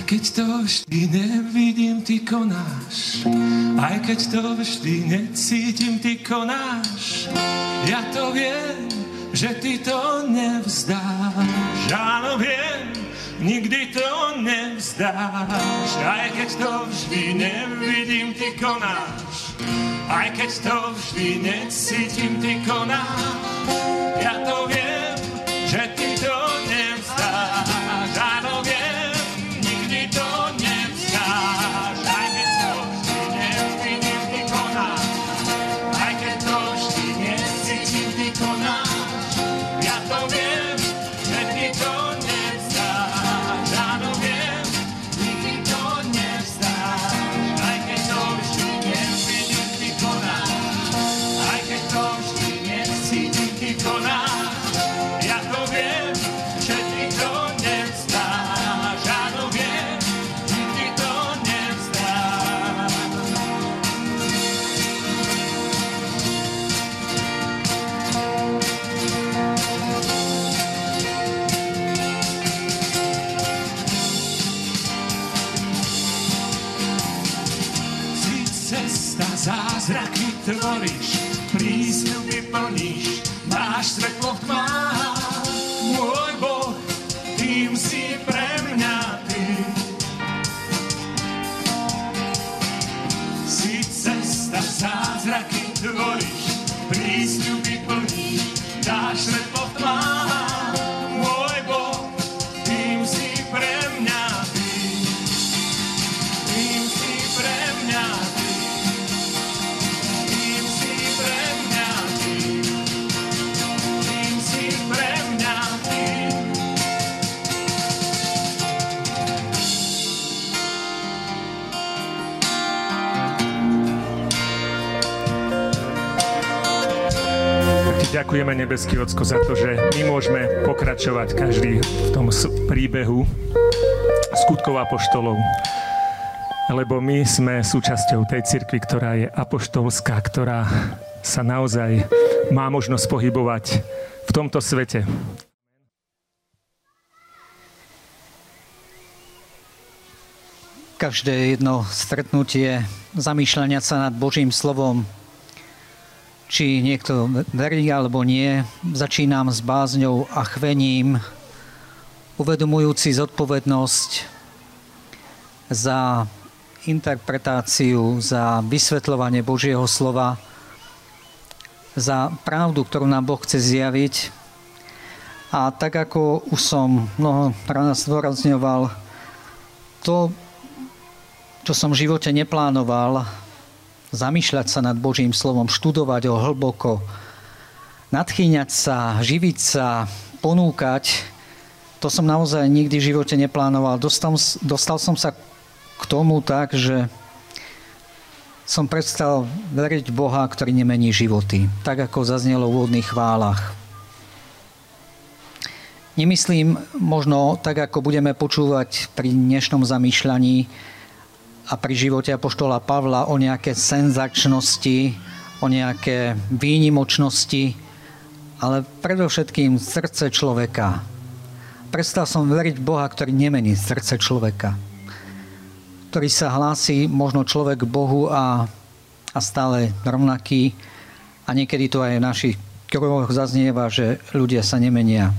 keď to vždy nevidím, ty konáš. Aj keď to vždy necítim, ty konáš. Ja to viem, že ty to nevzdáš. Áno, viem, nikdy to nevzdáš. Aj keď to vždy nevidím, ty konáš. Aj keď to vždy necítim, ty konáš. Ja to viem, že ty to nevzdáš. Áno, viem, nikdy to nevzdáš. Aj keď to vždy nevidím, ty konáš. Aj keď to vždy necítim, ty konáš. Ja to viem, že ty to nevzdáš. Áno, viem, nikdy to nevzdáš. Aj keď to vždy nevidím, ty konáš. Aj keď to vždy necítim, ty konáš. Ja to viem, že ty to nevzdáš. Áno, viem, nikdy to nevzdáš. Si cesta, zázraky tvoríš, prísľuby plníš, máš svetlo v tmách. Môj Boh, tým si pre mňa ty. Si cesta, zázraky tvoríš, prísľuby plníš, dáš svetlo v tmách. Môj Boh, tým si pre mňa ty. Tým si pre mňa ty. Tým si pre mňa ty. Tým si pre mňa ty. Tak ti ďakujeme, nebeský Ocko, za to, že my môžeme pokračovať každý v tom príbehu skutkov apoštolov. Lebo my sme súčasťou tej cirkvi, ktorá je apoštolská, ktorá sa naozaj má možnosť pohybovať v tomto svete. Každé jedno stretnutie, zamýšľania sa nad Božím slovom, či niekto verí alebo nie, začínam s bázňou a chvením, uvedomujúci zodpovednosť za interpretáciu, za vysvetľovanie Božieho slova, za pravdu, ktorú nám Boh chce zjaviť. A tak ako už som mnoho raz zdôrazňoval, to, čo som v živote neplánoval, zamýšľať sa nad Božím slovom, študovať ho hlboko, nadchýňať sa, živiť sa, ponúkať, to som naozaj nikdy v živote neplánoval. Dostal som sa k tomu tak, že som prestal veriť v Boha, ktorý nemení životy, tak ako zaznelo v úvodných chválach. Nemyslím možno tak, ako budeme počúvať pri dnešnom zamýšľaní a pri živote apoštola Pavla o nejaké senzačnosti, o nejaké výnimočnosti, ale predovšetkým srdce človeka. Prestal som veriť v Boha, ktorý nemení srdce človeka, ktorý sa hlási možno človek k Bohu a stále rovnaký. A niekedy to aj v našich kruhoch zaznieva, že ľudia sa nemenia.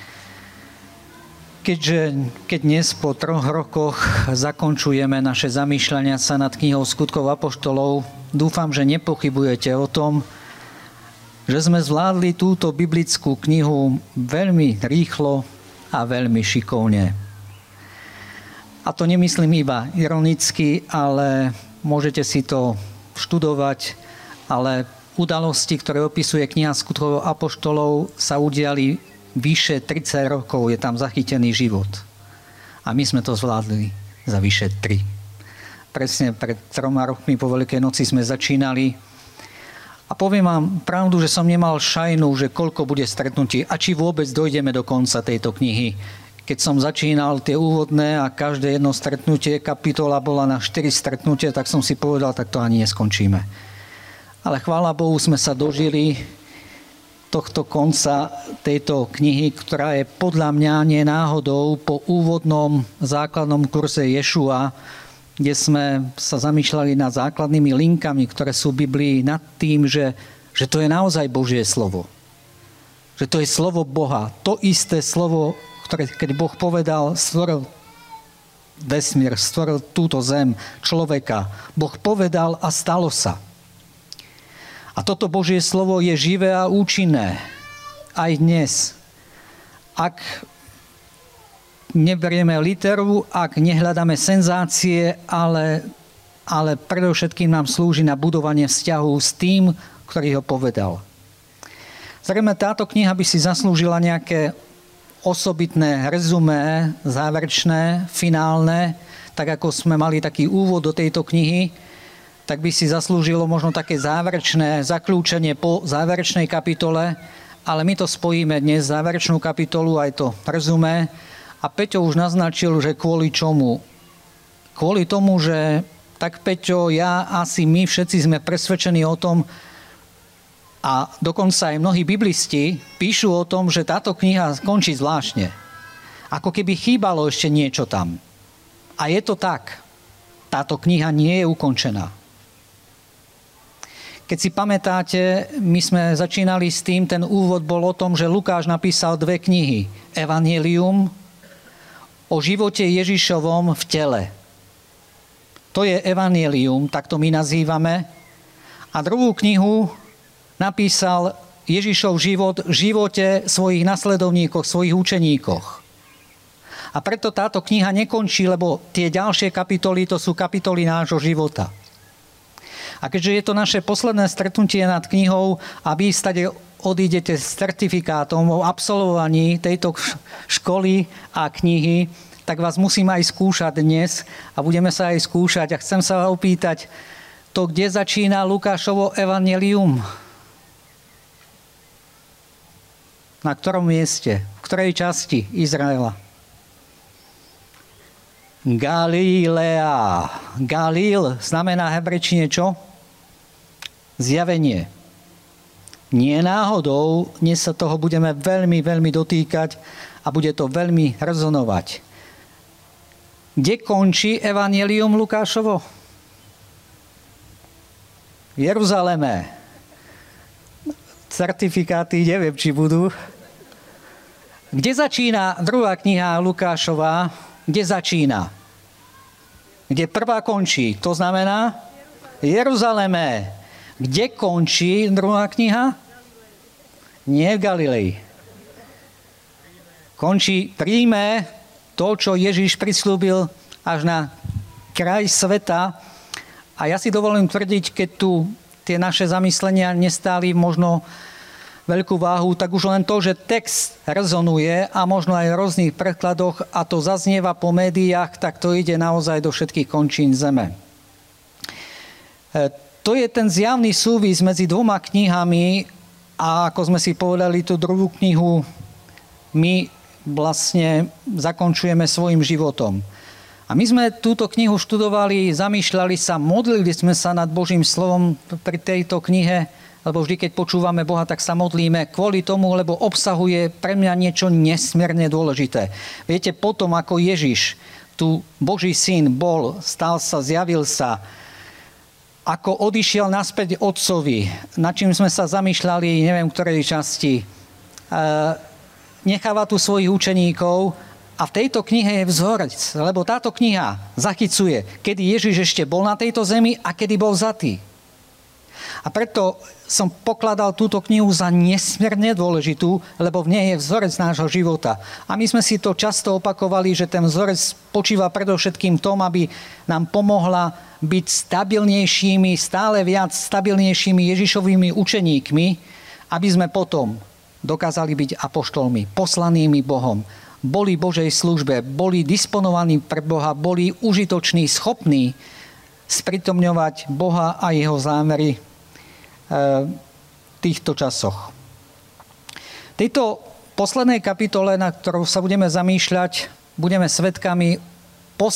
Keď dnes po 3 rokoch zakončujeme naše zamýšľania sa nad knihou Skutkov apoštolov, dúfam, že nepochybujete o tom, že sme zvládli túto biblickú knihu veľmi rýchlo a veľmi šikovne. A to nemyslím iba ironicky, ale môžete si to študovať, ale udalosti, ktoré opisuje kniha Skutkov apoštolov, sa udiali vyše 30 rokov, je tam zachytený život. A my sme to zvládli za vyše 3. Presne pred 3 rokmi po Veľkej noci sme začínali. A poviem vám pravdu, že som nemal šajnu, že koľko bude stretnutí a či vôbec dojdeme do konca tejto knihy. Keď som začínal tie úvodné a každé jedno stretnutie, kapitola bola na 4 stretnutie, tak som si povedal, tak to ani neskončíme. Ale chvála Bohu, sme sa dožili tohto konca tejto knihy, ktorá je podľa mňa nie náhodou po úvodnom základnom kurze Ješua, kde sme sa zamýšľali nad základnými linkami, ktoré sú v Biblii, nad tým, že to je naozaj Božie slovo. Že to je slovo Boha. To isté slovo, ktoré keď Boh povedal, stvoril vesmír, stvoril túto zem, človeka. Boh povedal a stalo sa. A toto Božie slovo je živé a účinné. Aj dnes. Ak neberieme literu, ak nehľadáme senzácie, ale predovšetkým nám slúži na budovanie vzťahu s tým, ktorý ho povedal. Zrejme táto kniha by si zaslúžila nejaké osobitné rezumé, záverečné, finálne, tak ako sme mali taký úvod do tejto knihy, tak by si zaslúžilo možno také záverečné zakľúčenie po záverečnej kapitole, ale my to spojíme dnes, záverečnú kapitolu, aj to rezumé. A Peťo už naznačil, že kvôli čomu? Kvôli tomu, že tak Peťo, ja, asi my všetci sme presvedčení o tom, a dokonca aj mnohí biblisti píšu o tom, že táto kniha končí zvláštne. Ako keby chýbalo ešte niečo tam. A je to tak. Táto kniha nie je ukončená. Keď si pamätáte, my sme začínali s tým, ten úvod bol o tom, že Lukáš napísal 2 knihy. Evangelium o živote Ježišovom v tele. To je Evangelium, tak to my nazývame. A druhú knihu napísal Ježišov život v živote svojich nasledovníkov, svojich učeníkoch. A preto táto kniha nekončí, lebo tie ďalšie kapitoly, to sú kapitoly nášho života. A keďže je to naše posledné stretnutie nad knihou a vy stade odídete s certifikátom o absolvovaní tejto školy a knihy, tak vás musím aj skúšať dnes a budeme sa aj skúšať. A chcem sa opýtať, to kde začína Lukášovo evanjelium? Na ktorom mieste? V ktorej časti Izraela? Galilea. Galil znamená hebrečine čo? Zjavenie. Nie náhodou, dnes sa toho budeme veľmi, veľmi dotýkať a bude to veľmi rezonovať. Kde končí evanjelium Lukášovo? V Jeruzaleme. Certifikáty, neviem, či budú. Kde začína druhá kniha Lukášova? Kde začína? Kde prvá končí? To znamená Jeruzaleme. Kde končí druhá kniha? Nie v Galilei. Končí v Ríme, to, čo Ježiš prisľúbil až na kraj sveta. A ja si dovolím tvrdiť, keď tu tie naše zamyslenia nestáli možno veľkú váhu, tak už len to, že text rezonuje a možno aj v rôznych prekladoch a to zaznieva po médiách, tak to ide naozaj do všetkých končín zeme. To je ten zjavný súvis medzi 2 knihami a ako sme si povedali, tú druhú knihu my vlastne zakončujeme svojim životom. A my sme túto knihu študovali, zamýšľali sa, modlili sme sa nad Božím slovom pri tejto knihe, lebo vždy, keď počúvame Boha, tak sa modlíme kvôli tomu, lebo obsahuje pre mňa niečo nesmierne dôležité. Viete, potom ako Ježiš, tu Boží syn bol, stal sa, zjavil sa, ako odišiel naspäť otcovi, nad čím sme sa zamýšľali, neviem, v ktorej časti, necháva tu svojich učeníkov a v tejto knihe je vzorec, lebo táto kniha zachycuje, kedy Ježiš ešte bol na tejto zemi a kedy bol vzatý. A preto som pokladal túto knihu za nesmierne dôležitú, lebo v nej je vzorec nášho života. A my sme si to často opakovali, že ten vzorec spočíva predovšetkým v tom, aby nám pomohla byť stabilnejšími, stále viac stabilnejšími Ježišovými učeníkmi, aby sme potom dokázali byť apoštolmi, poslanými Bohom. Boli Božej službe, boli disponovaní pre Boha, boli užitoční, schopní sprítomňovať Boha a jeho zámery v týchto časoch. V tejto poslednej kapitole, na ktorú sa budeme zamýšľať, budeme svedkami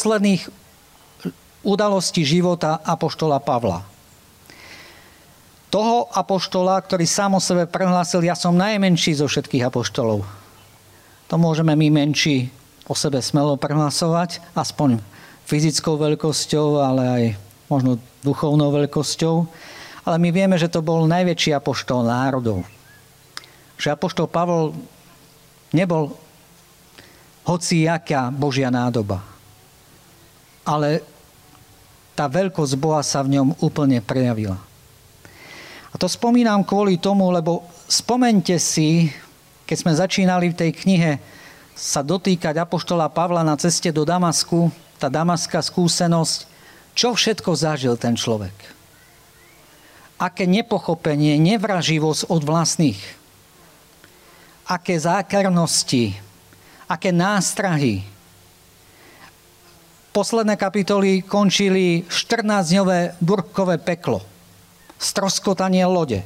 posledných udalostí života apoštola Pavla. toho apoštola, ktorý sám o sebe prehlásil, ja som najmenší zo všetkých apoštolov. To môžeme my menší o sebe smelo prehlasovať, aspoň fyzickou veľkosťou, ale aj možno duchovnou veľkosťou. Ale my vieme, že to bol najväčší apoštol národov. Že apoštol Pavol nebol hociaká Božia nádoba. Ale tá veľkosť Boha sa v ňom úplne prejavila. A to spomínam kvôli tomu, lebo spomeňte si, keď sme začínali v tej knihe sa dotýkať apoštola Pavla na ceste do Damasku, tá damaská skúsenosť, čo všetko zažil ten človek. Aké nepochopenie, nevraživosť od vlastných. Aké zákernosti, aké nástrahy. Posledné kapitoly končili 14-dňové búrkové peklo. Stroskotanie lode.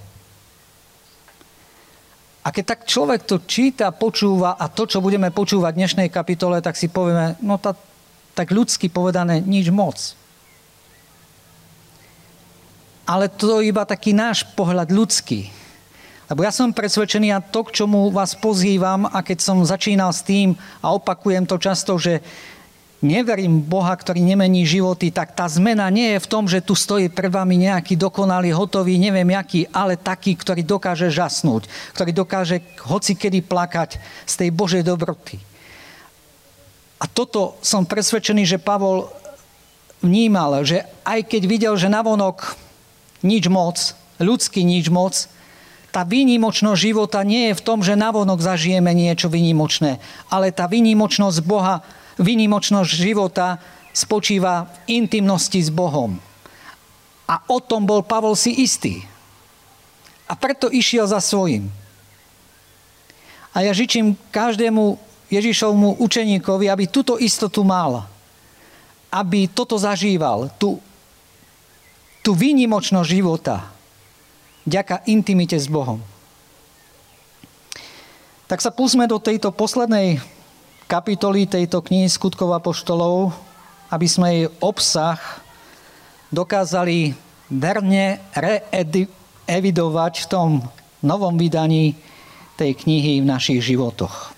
A keď tak človek to číta, počúva a to, čo budeme počúvať v dnešnej kapitole, tak si povieme, no tak ľudsky povedané, nič moc. Ale to je iba taký náš pohľad ľudský. Lebo ja som presvedčený a to, k čomu vás pozývam, a keď som začínal s tým a opakujem to často, že neverím Boha, ktorý nemení životy, tak tá zmena nie je v tom, že tu stojí pred vami nejaký dokonalý, hotový, neviem jaký, ale taký, ktorý dokáže žasnúť, ktorý dokáže hocikedy plakať z tej Božej dobroty. A toto som presvedčený, že Pavol vnímal, že aj keď videl, že navonok nič moc, ľudský nič moc, tá výnimočnosť života nie je v tom, že navonok zažijeme niečo výnimočné, ale tá výnimočnosť Boha, výnimočnosť života spočíva v intimnosti s Bohom. A o tom bol Pavol si istý. A preto išiel za svojím. A ja žičím každému Ježišovmu učeníkovi, aby túto istotu mal. Aby toto zažíval. Tú výnimočnosť života. Vďaka intimite s Bohom. Tak sa pustme do tejto poslednej kapitoly tejto knihy Skutkov apoštolov, aby sme jej obsah dokázali verne reevidovať v tom novom vydaní tej knihy v našich životoch.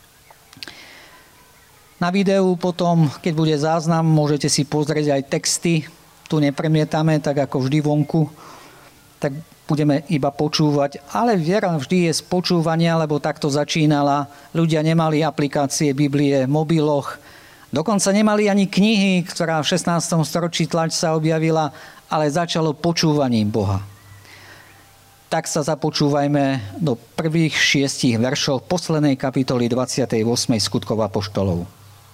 Na videu potom, keď bude záznam, môžete si pozrieť aj texty. Tu nepremietame, tak ako vždy vonku. Tak budeme iba počúvať, ale viera vždy je z počúvania, lebo takto začínala. Ľudia nemali aplikácie Biblie v mobiloch, dokonca nemali ani knihy, ktorá v 16. storočí tlač sa objavila, ale začalo počúvaním Boha. Tak sa započúvajme do prvých 6 veršov poslednej kapitoly 28. Skutkov apoštolov.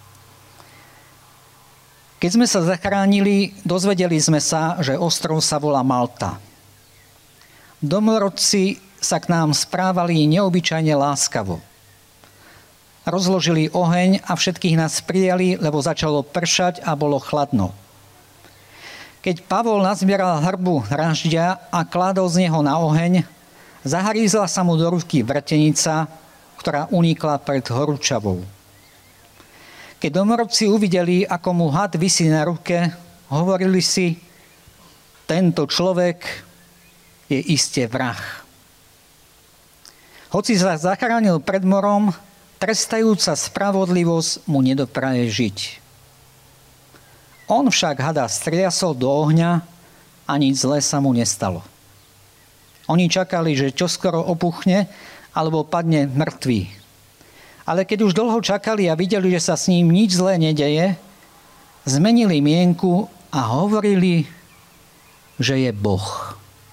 Keď sme sa zachránili, dozvedeli sme sa, že ostrov sa volá Malta. Domorodci sa k nám správali neobyčajne láskavo. Rozložili oheň a všetkých nás prijali, lebo začalo pršať a bolo chladno. Keď Pavol nazbieral hrbu ražďa a kládol z neho na oheň, zaharízla sa mu do ruky vrtenica, ktorá unikla pred horúčavou. Keď domorodci uvideli, ako mu had visí na ruke, hovorili si, tento človek je iste vrah. Hoci sa zachránil pred morom, trestajúca spravodlivosť mu nedopraje žiť. On však hada striasol do ohňa a nič zlé sa mu nestalo. Oni čakali, že čoskoro opuchne alebo padne mŕtvý. Ale keď už dlho čakali a videli, že sa s ním nič zlé nedeje, zmenili mienku a hovorili, že je Boh.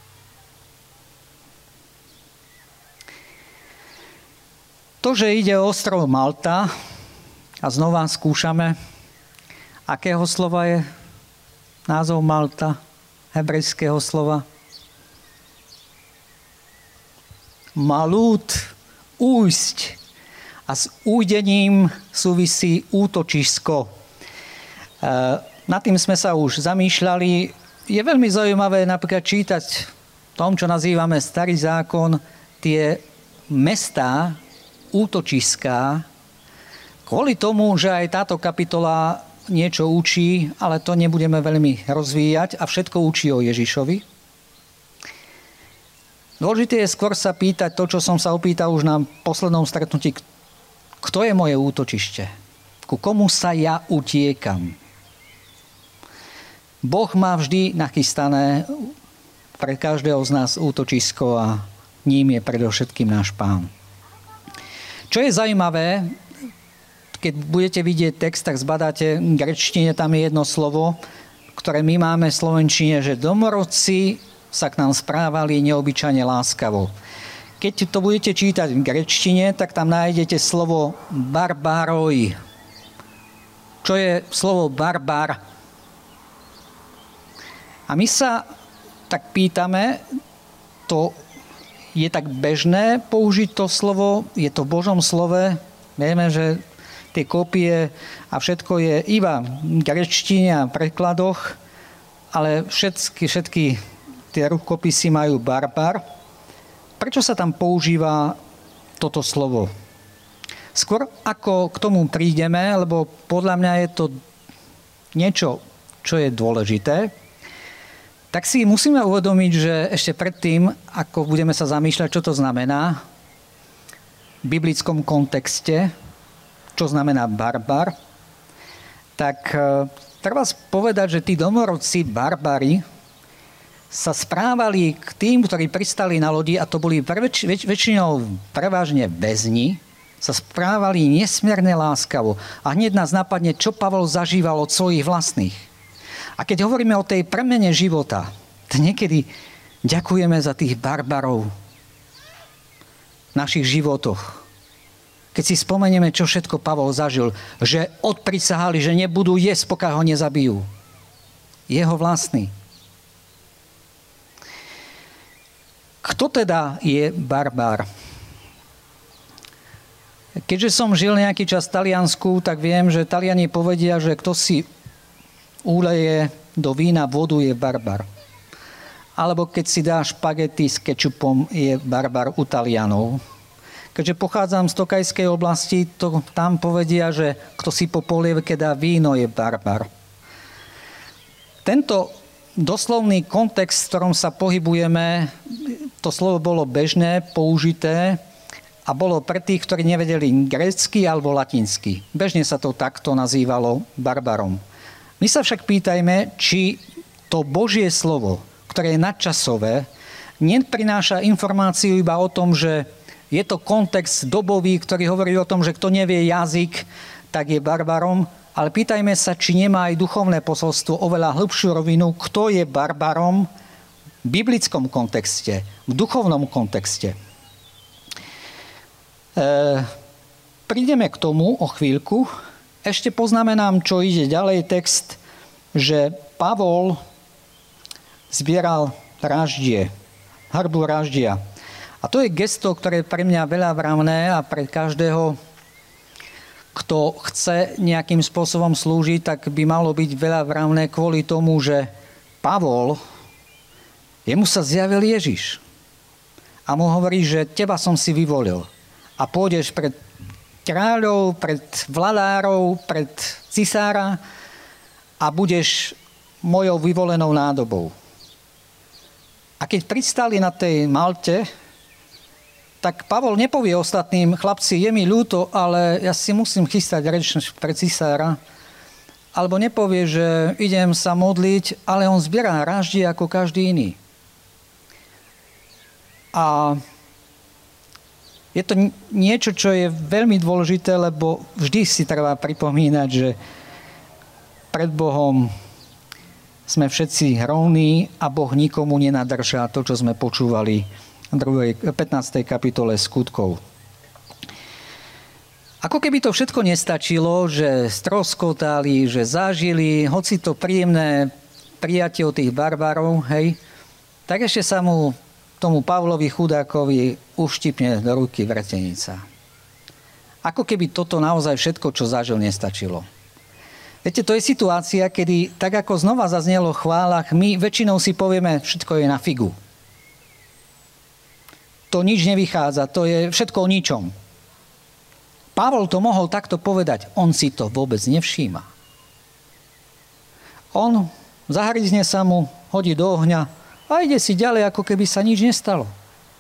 To, že ide o ostrov Malta, a znova skúšame, akého slova je názov Malta, hebrejského slova? Malút, újsť. A s újdením súvisí útočisko. Nad tým sme sa už zamýšľali. Je veľmi zaujímavé napríklad čítať v tom, čo nazývame Starý zákon, tie mestá, útočiská, kvôli tomu, že aj táto kapitola niečo učí, ale to nebudeme veľmi rozvíjať a všetko učí o Ježišovi. Dôležité je skôr sa pýtať to, čo som sa opýtal už na poslednom stretnutí. Kto je moje útočište? Ku komu sa ja utiekam? Boh má vždy nachystané pre každého z nás útočisko a ním je predovšetkým náš Pán. Čo je zaujímavé, keď budete vidieť text, tak zbadáte, v gréčtine tam je jedno slovo, ktoré my máme v slovenčine, že domorodci sa k nám správali neobyčajne láskavo. Keď to budete čítať v gréčtine, tak tam nájdete slovo barbaroi. Čo je slovo barbar? A my sa tak pýtame, to je tak bežné použiť to slovo, je to v Božom slove, vieme, že tie kópie a všetko je iba v gréčtine a prekladoch, ale všetky tie rukopisy majú barbar. Prečo sa tam používa toto slovo? Skôr ako k tomu prídeme, lebo podľa mňa je to niečo, čo je dôležité, tak si musíme uvedomiť, že ešte predtým, ako budeme sa zamýšľať, čo to znamená v biblickom kontexte, čo znamená barbar, tak treba povedať, že tí domorodci barbari sa správali k tým, ktorí pristali na lodi, a to boli väčšinou prevažne väzni, sa správali nesmierne láskavo. A hneď nás napadne, čo Pavol zažíval od svojich vlastných. A keď hovoríme o tej premene života, to niekedy ďakujeme za tých barbarov v našich životoch. Keď si spomenieme, čo všetko Pavol zažil, že odprisahali, že nebudú jesť, pokiaľ ho nezabijú. Jeho vlastný. Kto teda je barbár? Keďže som žil nejaký čas v Taliansku, tak viem, že Taliani povedia, že kto si úleje do vína vodu, je barbar. Alebo keď si dá špagety s kečupom, je barbar u Talianov. Keďže pochádzam z Tokajskej oblasti, to tam povedia, že kto si po polievke dá víno, je barbar. Tento doslovný kontext, v ktorom sa pohybujeme, to slovo bolo bežné, použité a bolo pre tých, ktorí nevedeli grécky alebo latinsky. Bežne sa to takto nazývalo barbarom. My sa však pýtajme, či to Božie slovo, ktoré je nadčasové, neprináša informáciu iba o tom, že je to kontext dobový, ktorý hovorí o tom, že kto nevie jazyk, tak je barbarom, ale pýtajme sa, či nemá aj duchovné posolstvo oveľa hĺbšiu rovinu, kto je barbarom v biblickom kontexte, v duchovnom kontexte. Prídeme k tomu o chvíľku. Ešte poznamenám, čo ide ďalej text, že Pavol zbieral raždie, hrbu raždia. A to je gesto, ktoré je pre mňa veľa vravné a pre každého, kto chce nejakým spôsobom slúžiť, tak by malo byť veľa vravné kvôli tomu, že Pavol, jemu sa zjavil Ježiš. A mu hovorí, že teba som si vyvolil. A pôjdeš pred kráľov, pred vladárov, pred cisára a budeš mojou vyvolenou nádobou. A keď pristali na tej Malte, tak Pavol nepovie ostatným, chlapci, je mi ľúto, ale ja si musím chystať reč pre cisára. Alebo nepovie, že idem sa modliť, ale on zbierá raždie ako každý iný. A je to niečo, čo je veľmi dôležité, lebo vždy si treba pripomínať, že pred Bohom sme všetci rovní a Boh nikomu nenadržá to, čo sme počúvali v 15. kapitole Skutkov. Ako keby to všetko nestačilo, že stroskotali, že zažili, hoci to príjemné prijatie od tých barbarov, hej, tak ešte sa mu tomu Pavlovi chudákovi uštipne do ruky vretenica. Ako keby toto naozaj všetko, čo zažil, nestačilo. Viete, to je situácia, kedy, tak ako znova zaznelo v chválach, my väčšinou si povieme, všetko je na figu. To nič nevychádza, to je všetko o ničom. Pavol to mohol takto povedať, on si to vôbec nevšíma. On zahryzne sa mu, hodí do ohňa a ide si ďalej, ako keby sa nič nestalo.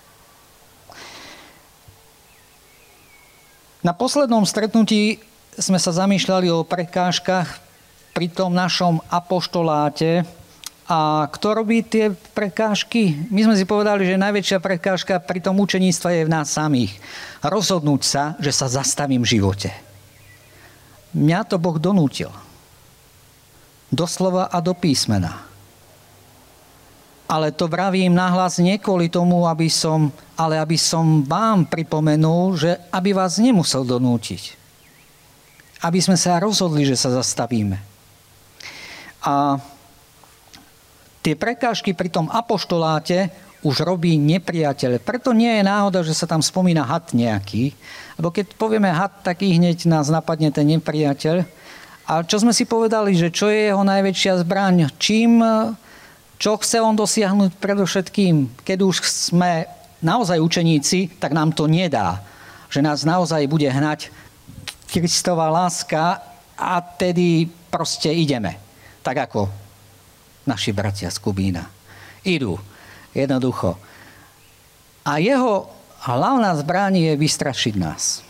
Na poslednom stretnutí sme sa zamýšľali o prekážkach pri tom našom apoštoláte. A kto robí tie prekážky? My sme si povedali, že najväčšia prekážka pri tom učeníctve je v nás samých. Rozhodnúť sa, že sa zastavím v živote. Mňa to Boh donútil. Doslova a do písmena. Ale to vravím nahlas nie kvôli tomu, aby som vám pripomenul, že aby vás nemusel donútiť. Aby sme sa rozhodli, že sa zastavíme. A tie prekážky pri tom apoštoláte už robí nepriateľ. Preto nie je náhoda, že sa tam spomína had nejaký. Lebo keď povieme had, tak i hneď nás napadne ten nepriateľ. A čo sme si povedali, že čo je jeho najväčšia zbraň? Čo chce on dosiahnuť predovšetkým? Keď už sme naozaj učeníci, tak nám to nedá. Že nás naozaj bude hnať Kristova láska a tedy proste ideme. Tak ako naši bratia z Kubína. Idú. Jednoducho. A jeho hlavná zbraň je vystrašiť nás.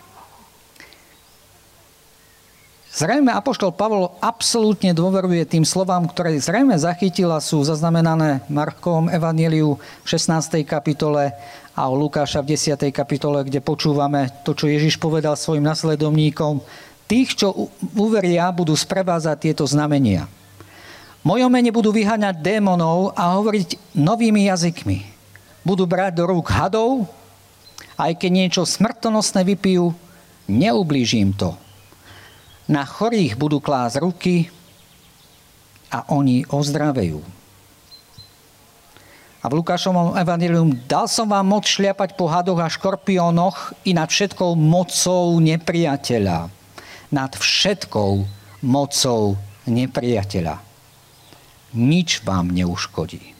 Zrejme apoštol Pavol absolútne dôveruje tým slovám, ktoré zrejme zachytila, sú zaznamenané v Markovom evanjeliu v 16. kapitole a u Lukáša v 10. kapitole, kde počúvame to, čo Ježiš povedal svojim nasledovníkom. Tých, čo uveria, budú sprevázať tieto znamenia. V mojom mene budú vyháňať démonov a hovoriť novými jazykmi. Budú brať do rúk hadov, aj keď niečo smrtonosné vypijú, neublížim to. Na chorých budú klásť ruky a oni ozdravejú. A v Lukášovom evanjelium dal som vám moc šliapať po hadoch a škorpiónoch i nad všetkou mocou nepriateľa. Nad všetkou mocou nepriateľa. Nič vám neuškodí.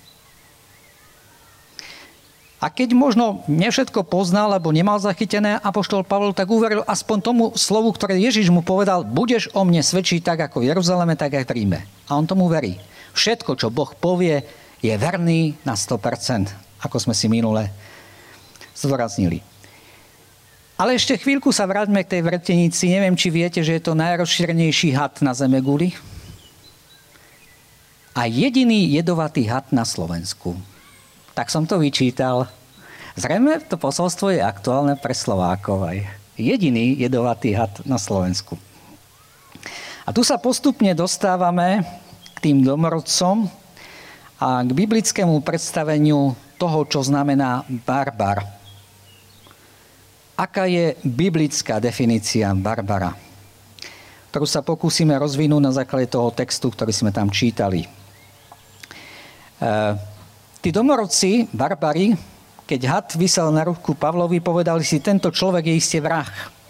A keď možno nevšetko poznal, alebo nemal zachytené apoštol Pavol, tak uveril aspoň tomu slovu, ktoré Ježiš mu povedal, budeš o mne svedčiť tak ako v Jeruzaleme, tak aj v Ríme. A on tomu verí. Všetko, čo Boh povie, je verný na 100%, ako sme si minule zdôraznili. Ale ešte chvíľku sa vráťme k tej vrtenici. Neviem, či viete, že je to najrozšírenejší had na zemeguli. A jediný jedovatý had na Slovensku. Tak som to vyčítal. Zrejme to posolstvo je aktuálne pre Slovákov aj. Jediný jedovatý had na Slovensku. A tu sa postupne dostávame k tým domorodcom a k biblickému predstaveniu toho, čo znamená barbar. Aká je biblická definícia barbara, ktorú sa pokúsime rozvinúť na základe toho textu, ktorý sme tam čítali. Tí domorodci, barbari, keď had visel na ruku Pavlovi, povedali si, tento človek je iste vrah.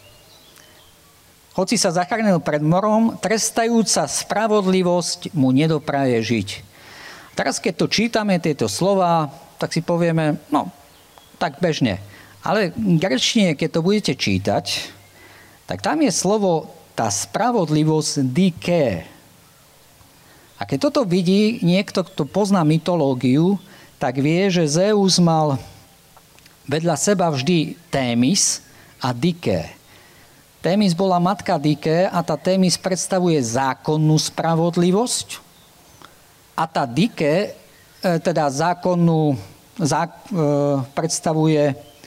Hoci sa zachránil pred morom, trestajúca spravodlivosť mu nedopraje žiť. Teraz, keď to čítame, tieto slova, tak si povieme, no, tak bežne. Ale v gréčtine, keď to budete čítať, tak tam je slovo, tá spravodlivosť diké. A keď toto vidí niekto, kto pozná mytológiu, tak vie, že Zeus mal vedľa seba vždy Témis a Diké. Témis bola matka Diké a tá Témis predstavuje zákonnú spravodlivosť a tá Diké, teda predstavuje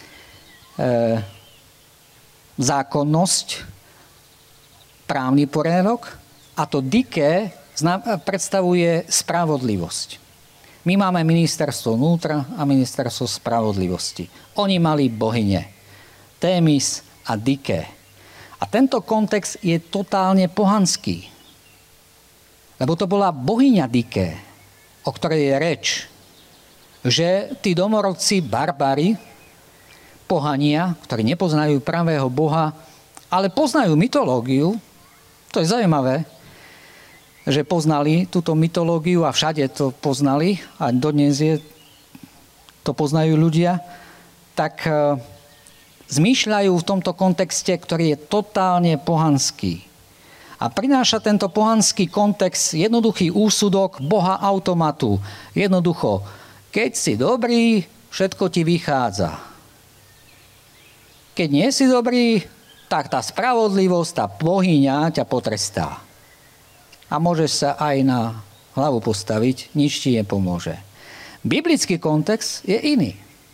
zákonnosť, právny poriadok a to Diké predstavuje spravodlivosť. My máme ministerstvo vnútra a ministerstvo spravodlivosti. Oni mali bohyne. Témis a Diké. A tento kontext je totálne pohanský. Lebo to bola bohyňa Diké, o ktorej je reč. Že tí domorodci, barbari, pohania, ktorí nepoznajú pravého Boha, ale poznajú mytológiu, to je zaujímavé, že poznali túto mytológiu a všade to poznali a dodnes to poznajú ľudia, tak zmýšľajú v tomto kontexte, ktorý je totálne pohanský. A prináša tento pohanský kontext jednoduchý úsudok Boha automatu. Jednoducho, keď si dobrý, všetko ti vychádza. Keď nie si dobrý, tak tá spravodlivosť, tá bohyňa ťa potrestá. A môžeš sa aj na hlavu postaviť, nič ti nepomôže. Biblický kontext je iný.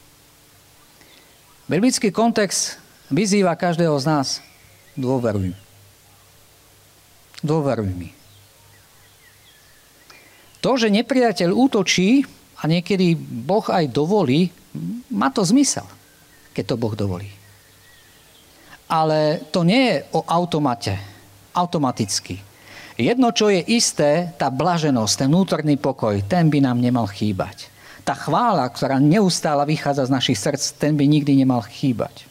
Biblický kontext vyzýva každého z nás: dôveruj. Dôveruj mi. To, že nepriateľ útočí a niekedy Boh aj dovolí, má to zmysel, keď to Boh dovolí. Ale to nie je o automate, automaticky. Jedno, čo je isté, tá blaženosť, ten vnútorný pokoj, ten by nám nemal chýbať. Tá chvála, ktorá neustále vychádza z našich srdc, ten by nikdy nemal chýbať.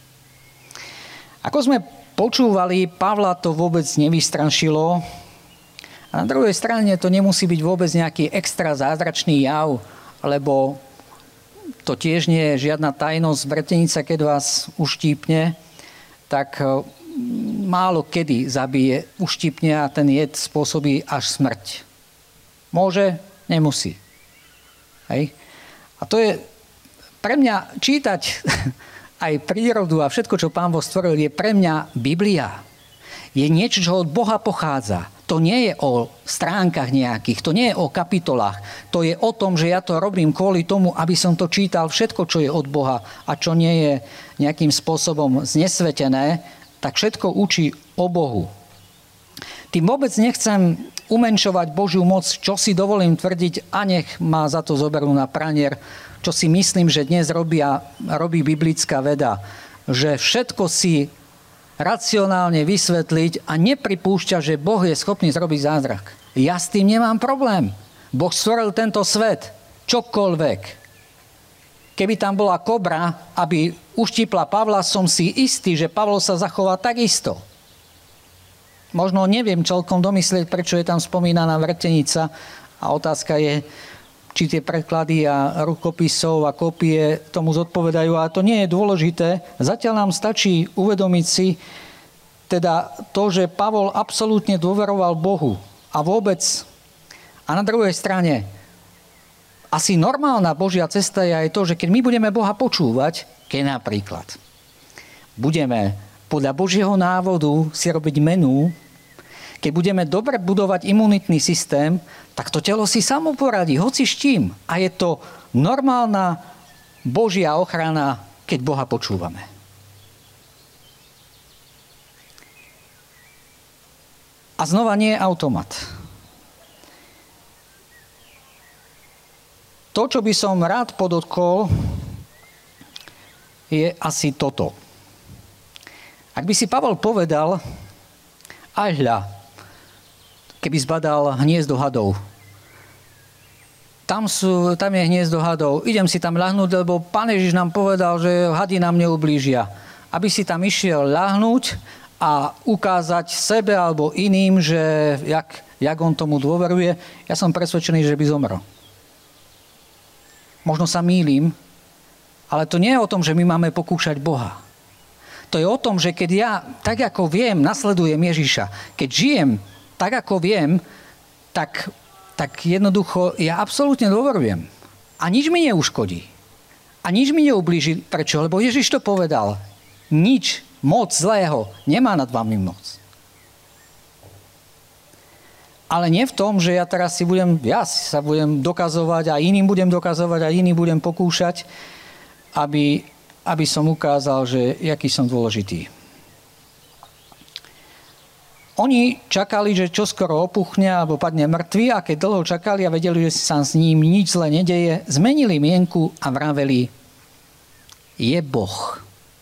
Ako sme počúvali, Pavla to vôbec nevystrašilo. A na druhej strane to nemusí byť vôbec nejaký extra zázračný jav, lebo to tiež nie je žiadna tajnosť. Vretenica, keď vás uštípne, tak málo kedy zabije, uštípne a ten jed spôsobí až smrť. Môže, nemusí. Hej? A to je pre mňa čítať aj prírodu a všetko, čo Pán Boh stvoril, je pre mňa Biblia. Je niečo, čo od Boha pochádza. To nie je o stránkach nejakých, to nie je o kapitolách. To je o tom, že ja to robím kvôli tomu, aby som to čítal všetko, čo je od Boha a čo nie je nejakým spôsobom znesvetené, tak všetko učí o Bohu. Tým vôbec nechcem umenšovať Božiu moc, čo si dovolím tvrdiť, a nech ma za to zoberú na pranier, čo si myslím, že dnes robí biblická veda, že všetko si racionálne vysvetliť a nepripúšťa, že Boh je schopný zrobiť zázrak. Ja s tým nemám problém. Boh stvoril tento svet, čokoľvek. Keby tam bola kobra, aby uštípla Pavla, som si istý, že Pavol sa zachová takisto. Možno neviem celkom domyslieť, prečo je tam spomínaná vretenica a otázka je, či tie preklady a rukopisov a kópie tomu zodpovedajú, a to nie je dôležité. Zatiaľ nám stačí uvedomiť si teda to, že Pavol absolútne dôveroval Bohu a vôbec. A na druhej strane asi normálna Božia cesta je aj to, že keď my budeme Boha počúvať, keď napríklad budeme podľa Božieho návodu si robiť menu, keď budeme dobre budovať imunitný systém, tak to telo si samo poradí, hoci s čím. A je to normálna Božia ochrana, keď Boha počúvame. A znova nie je automat. To, čo by som rád podotkol, je asi toto. Ak by si Pavol povedal, aj hľa, keby zbadal hniezdo hadov. Tam je hniezdo hadov. Idem si tam ľahnúť, lebo Pán Ježiš nám povedal, že hady nám neublížia. Aby si tam išiel ľahnúť a ukázať sebe alebo iným, že jak on tomu dôveruje, ja som presvedčený, že by zomrel. Možno sa mýlim, ale to nie je o tom, že my máme pokúšať Boha. To je o tom, že keď ja, tak ako viem, nasledujem Ježiša, keď žijem tak, ako viem, tak jednoducho ja absolútne dôverujem. A nič mi neuškodí. A nič mi neublíži. Prečo? Lebo Ježiš to povedal. Nič, moc zlého nemá nad vami moc. Ale nie v tom, že ja teraz sa budem dokazovať a iným budem dokazovať a iným budem pokúšať, aby som ukázal, že jaký som dôležitý. Oni čakali, že čoskoro opuchne alebo padne mŕtvy, a keď dlho čakali a vedeli, že sa s ním nič zle nedeje, zmenili mienku a vraveli, je Boh.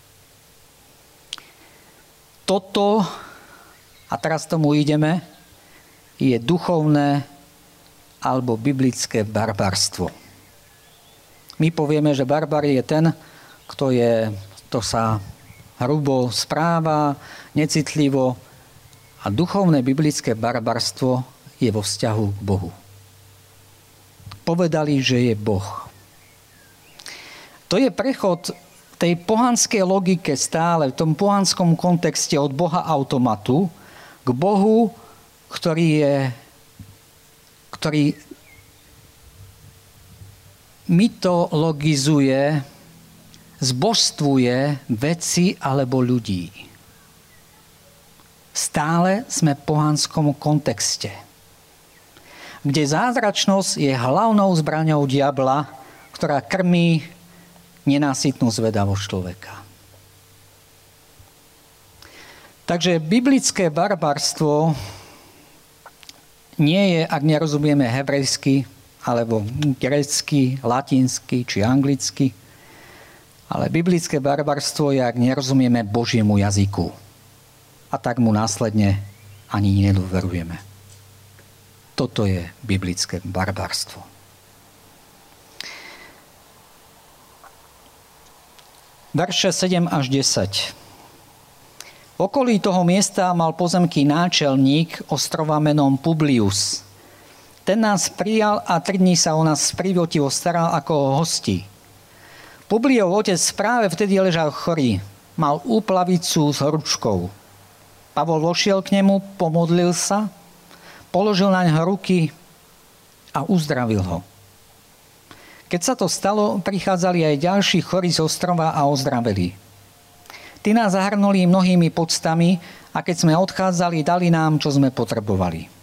Toto, a teraz tomu ideme, je duchovné alebo biblické barbarstvo. My povieme, že barbar je ten, kto sa hrubo správa, necitlivo, a duchovné biblické barbarstvo je vo vzťahu k Bohu. Povedali, že je Boh. To je prechod tej pohanskej logike stále, v tom pohanskom kontexte od Boha automatu k Bohu, ktorý mytologizuje, zbožstvuje veci alebo ľudí. Stále sme v pohanskom kontexte, kde zázračnosť je hlavnou zbraňou diabla, ktorá krmí nenásytnú zvedavosť človeka. Takže biblické barbarstvo nie je, ak nerozumieme hebrejsky, alebo grécky, latinsky či anglicky, ale biblické barbarstvo je, ak nerozumieme Božiemu jazyku. A tak mu následne ani nedôverujeme. Toto je biblické barbarstvo. Verše 7 až 10. V okolí toho miesta mal pozemky náčelník ostrova menom Publius. Ten nás prijal a 3 dní sa o nás privotivo staral ako o hosti. Publiov otec práve vtedy ležal chorý. Mal úplavicu s horúčkou. Pavol vošiel k nemu, pomodlil sa, položil na ňo ruky a uzdravil ho. Keď sa to stalo, prichádzali aj ďalší chorí z ostrova a ozdraveli. Tí nás zahrnuli mnohými poctami a keď sme odchádzali, dali nám, čo sme potrebovali.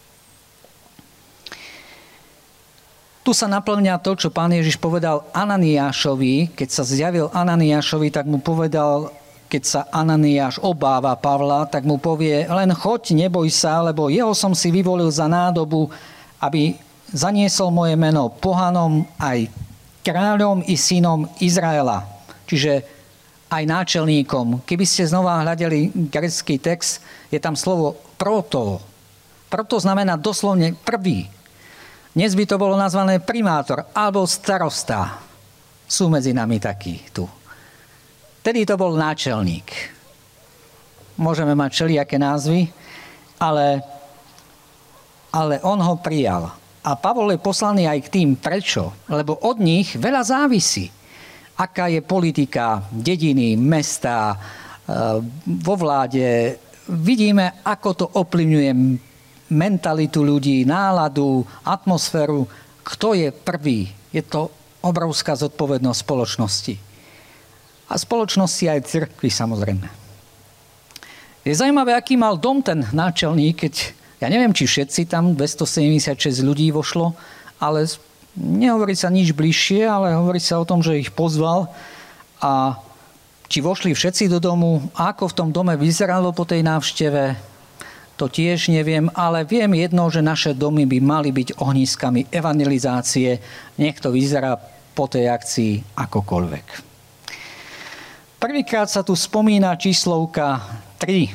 Tu sa naplňa to, čo Pán Ježiš povedal Ananiášovi. Keď sa zjavil Ananiášovi, tak mu povedal, keď sa Ananiáš obáva Pavla, tak mu povie, len choď, neboj sa, lebo jeho som si vyvolil za nádobu, aby zaniesol moje meno pohanom aj kráľom i synom Izraela. Čiže aj náčelníkom. Keby ste znova hľadeli grécky text, je tam slovo proto. Proto znamená doslovne prvý. Dnes by to bolo nazvané primátor alebo starosta. Sú medzi nami takí tu. Tedy to bol náčelník. Môžeme mať všelijaké názvy, ale on ho prijal. A Pavol je poslaný aj k tým. Prečo? Lebo od nich veľa závisí. Aká je politika dediny, mesta, vo vláde. Vidíme, ako to ovplyvňuje mentalitu ľudí, náladu, atmosféru. Kto je prvý? Je to obrovská zodpovednosť spoločnosti. A spoločnosti aj cirkvi, samozrejme. Je zaujímavé, aký mal dom ten náčelník, keď, ja neviem, či všetci tam, 276 ľudí vošlo, ale nehovorí sa nič bližšie, ale hovorí sa o tom, že ich pozval a či vošli všetci do domu, a ako v tom dome vyzeralo po tej návšteve, to tiež neviem, ale viem jedno, že naše domy by mali byť ohniskami evangelizácie. Nech to vyzerá po tej akcii akokoľvek. Prvýkrát sa tu spomína číslovka 3.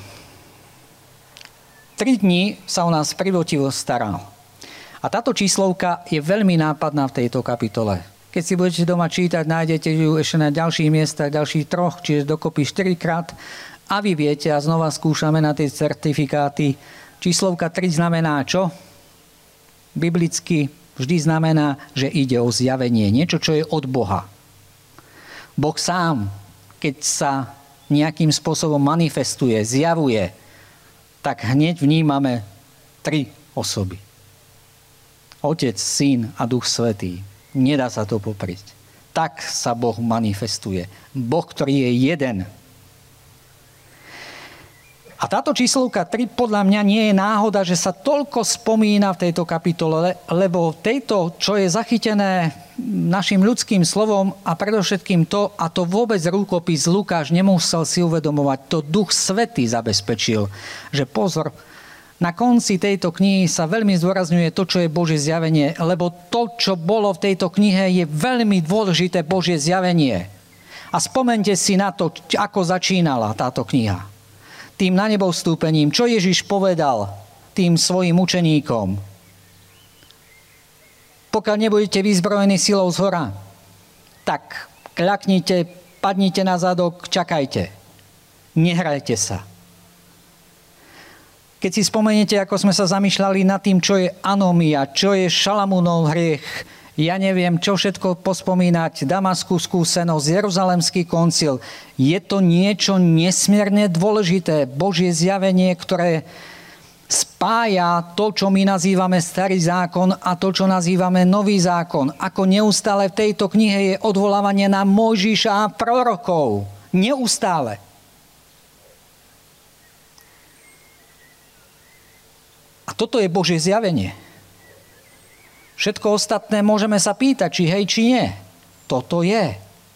3 dní sa o nás privotivo staral. A táto číslovka je veľmi nápadná v tejto kapitole. Keď si budete doma čítať, nájdete ju ešte na ďalších miestach, ďalších 3, čiže dokopy 4 krát. A vy viete, a znova skúšame na tie certifikáty, číslovka 3 znamená čo? Biblicky vždy znamená, že ide o zjavenie. Niečo, čo je od Boha. Boh sám, keď sa nejakým spôsobom manifestuje, zjavuje, tak hneď vnímame 3 osoby. Otec, Syn a Duch Svätý. Nedá sa to popriť. Tak sa Boh manifestuje. Boh, ktorý je jeden. A táto číslovka 3 podľa mňa nie je náhoda, že sa toľko spomína v tejto kapitole, lebo tejto, čo je zachytené našim ľudským slovom a predovšetkým to, a to vôbec rukopis Lukáš nemusel si uvedomovať, to Duch Svätý zabezpečil, že pozor, na konci tejto knihy sa veľmi zdôrazňuje to, čo je Božie zjavenie, lebo to, čo bolo v tejto knihe, je veľmi dôležité Božie zjavenie. A spomente si na to, ako začínala táto kniha. Tým na nebo vstúpením, čo Ježiš povedal tým svojim učeníkom. Pokiaľ nebudete vyzbrojení silou zhora, tak kľaknite, padnite na zadok, čakajte. Nehrajte sa. Keď si spomeniete, ako sme sa zamýšľali nad tým, čo je anomia, čo je Šalamúnov hriech, ja neviem, čo všetko pospomínať, Damaskú skúsenosť, Jeruzalemský koncil. Je to niečo nesmierne dôležité, Božie zjavenie, ktoré spája to, čo my nazývame Starý zákon a to, čo nazývame Nový zákon. Ako neustále v tejto knihe je odvolávanie na Mojžiša a prorokov. Neustále. Toto je Božie zjavenie. Všetko ostatné môžeme sa pýtať, či hej, či nie. Toto je.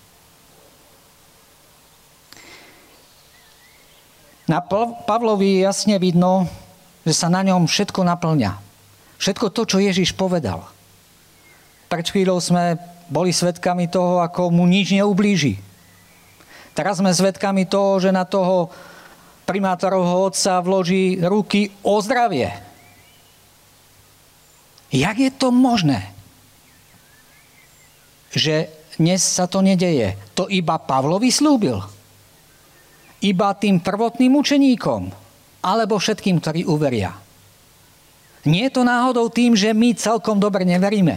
Na Pavlovi jasne vidno, že sa na ňom všetko naplňa. Všetko to, čo Ježiš povedal. Pred chvíľou sme boli svedkami toho, ako mu nič neublíži. Teraz sme svedkami toho, že na toho primátorovho otca vloží ruky o zdravie. Jak je to možné, že dnes sa to nedeje? To iba Pavlovi slúbil. Iba tým prvotným učeníkom, alebo všetkým, ktorí uveria. Nie je to náhodou tým, že my celkom dobre neveríme.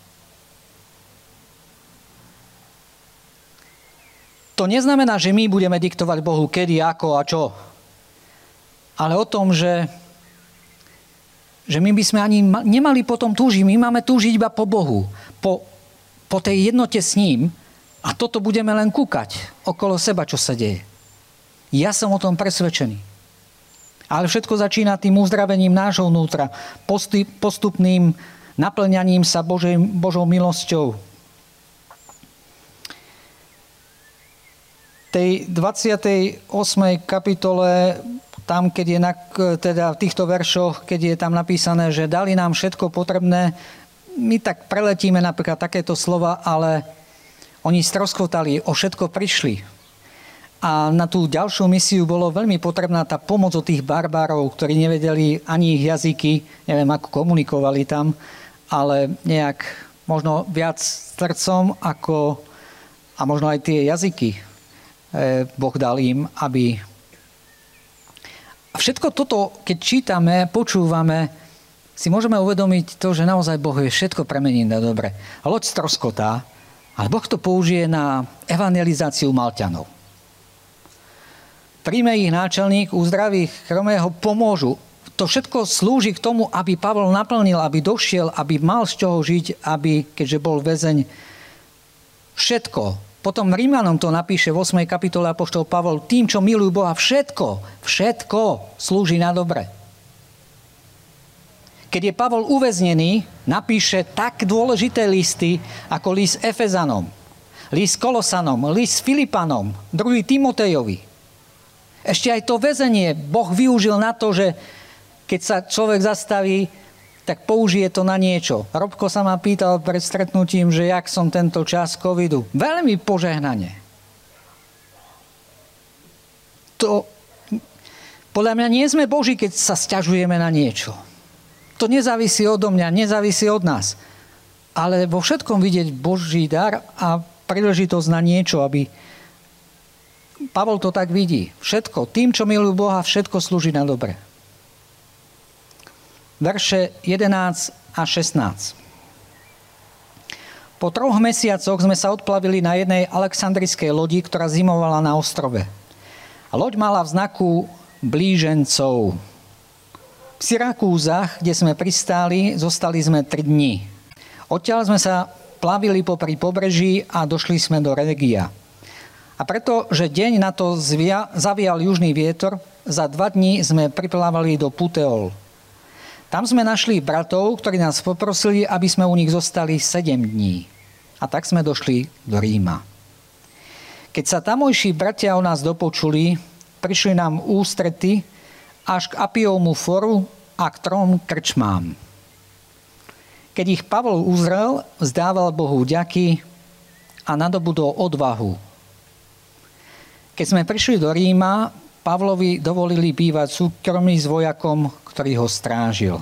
To neznamená, že my budeme diktovať Bohu kedy, ako a čo. Ale o tom, že my by sme ani nemali potom túžiť. My máme túžiť iba po Bohu. Po tej jednote s ním. A toto budeme len kúkať okolo seba, čo sa deje. Ja som o tom presvedčený. Ale všetko začína tým uzdravením nášho vnútra. Postupným naplňaním sa Božou milosťou. V tej 28. kapitole, tam, keď je teda v týchto veršoch, keď je tam napísané, že dali nám všetko potrebné, my tak preletíme napríklad takéto slova, ale oni stroskotali, o všetko prišli. A na tú ďalšiu misiu bolo veľmi potrebná tá pomoc od tých barbárov, ktorí nevedeli ani ich jazyky, neviem, ako komunikovali tam, ale nejak možno viac srdcom ako, a možno aj tie jazyky Boh dal im, aby... A všetko toto, keď čítame, počúvame, si môžeme uvedomiť to, že naozaj Boh je všetko premení na dobre. Loď stroskotá, ale Boh to použije na evangelizáciu Malťanov. Príjme ich náčelník, uzdraví ich chromého, pomôžu. To všetko slúži k tomu, aby Pavol naplnil, aby došiel, aby mal z čoho žiť, aby, keďže bol väzeň, všetko. Potom Rímanom to napíše v 8. kapitole apoštol Pavol, tým, čo milujú Boha, všetko slúži na dobre. Keď je Pavol uväznený, napíše tak dôležité listy, ako list Efezanom, list Kolosanom, list Filipanom, 2. Timotejovi. Ešte aj to väzenie Boh využil na to, že keď sa človek zastaví, tak použije to na niečo. Robko sa ma pýtal pred stretnutím, že jak som tento čas covidu. Veľmi požehnane. To, podľa mňa nie sme Boží, keď sa sťažujeme na niečo. To nezávisí odo mňa, nezávisí od nás. Ale vo všetkom vidieť Boží dar a príležitosť na niečo, aby... Pavol to tak vidí. Všetko, tým, čo milujú Boha, všetko slúži na dobre. Verše 11 a 16. Po 3 mesiacoch sme sa odplavili na jednej alexandrijskej lodi, ktorá zimovala na ostrove. A loď mala v znaku blížencov. V Syrakúzach, kde sme pristáli, zostali sme 3 dní. Odtiaľ sme sa plavili popri pobreží a došli sme do Régia. A pretože deň na to zavial južný vietor, za 2 dní sme priplávali do Puteol. Tam sme našli bratov, ktorí nás poprosili, aby sme u nich zostali 7 dní. A tak sme došli do Ríma. Keď sa tamojší bratia o nás dopočuli, prišli nám ústrety až k Apiovmu foru a k 3 krčmám. Keď ich Pavol uzrel, vzdával Bohu ďaky a nadobudol odvahu. Keď sme prišli do Ríma, Pavlovi dovolili bývať súkromný s vojakom, ktorý ho strážil.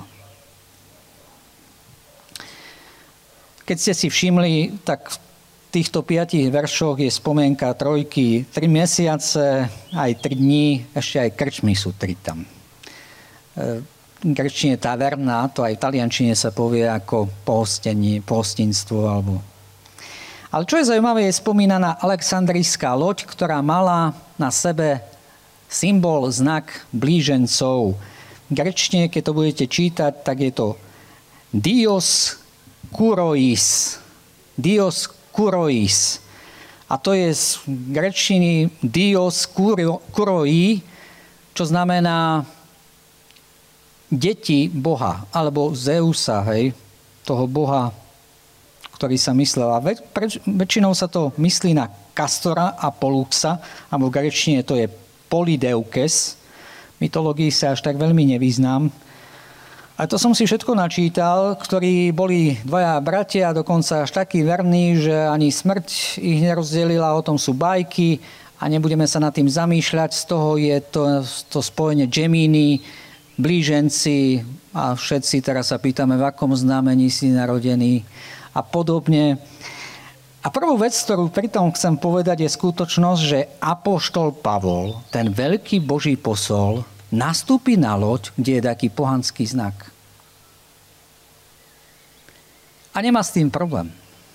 Keď ste si všimli, tak v týchto 5 veršoch je spomienka trojky, 3 mesiace, aj 3 dní, ešte aj krčmy sú 3 tam. V grečtine taverna, to aj v taliančine sa povie ako pohostinstvo alebo... Ale čo je zaujímavé, je spomínaná alexandrijská loď, ktorá mala na sebe symbol, znak blížencov. V grečtine, keď to budete čítať, tak je to Dios Kurois. Dios Kurois. A to je z grečtiny Dios Kuroi, čo znamená deti Boha, alebo Zeusa, hej, toho Boha, ktorý sa myslel. A väčšinou sa to myslí na Kastora a Poluxa, alebo v gréčtine to je Polydeukes. V mytológii sa až tak veľmi nevyznám. A to som si všetko načítal, ktorí boli dvaja bratia, dokonca až takí verní, že ani smrť ich nerozdelila, o tom sú bajky a nebudeme sa nad tým zamýšľať. Z toho je to spojenie Gemini, blíženci a všetci teraz sa pýtame, v akom znamení si narodený a podobne. A prvú vec, ktorú pritom chcem povedať, je skutočnosť, že apoštol Pavol, ten veľký Boží posol, nastúpi na loď, kde je taký pohanský znak. A nemá s tým problém.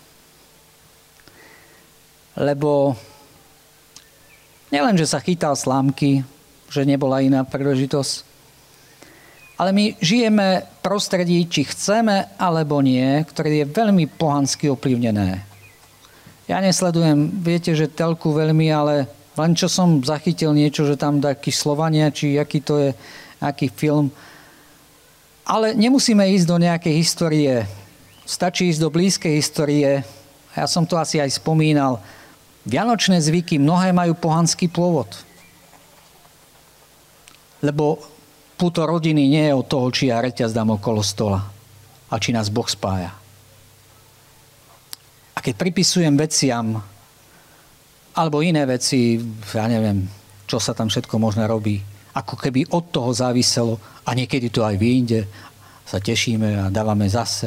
Lebo nielen, že sa chytal slámky, že nebola iná príležitosť, ale my žijeme v prostredí, či chceme alebo nie, ktoré je veľmi pohansky ovplyvnené. Ja nesledujem, viete, že telku veľmi, ale len čo som zachytil niečo, že tam taký Slovania, či aký to je, aký film. Ale nemusíme ísť do nejakej histórie. Stačí ísť do blízkej histórie. Ja som to asi aj spomínal. Vianočné zvyky mnohé majú pohanský pôvod. Lebo puto rodiny nie je od toho, či ja reťaz dám okolo stola a či nás Boh spája. A keď pripisujem veciam alebo iné veci, ja neviem, čo sa tam všetko možno robí, ako keby od toho záviselo a niekedy to aj vyjde, sa tešíme a dávame zase.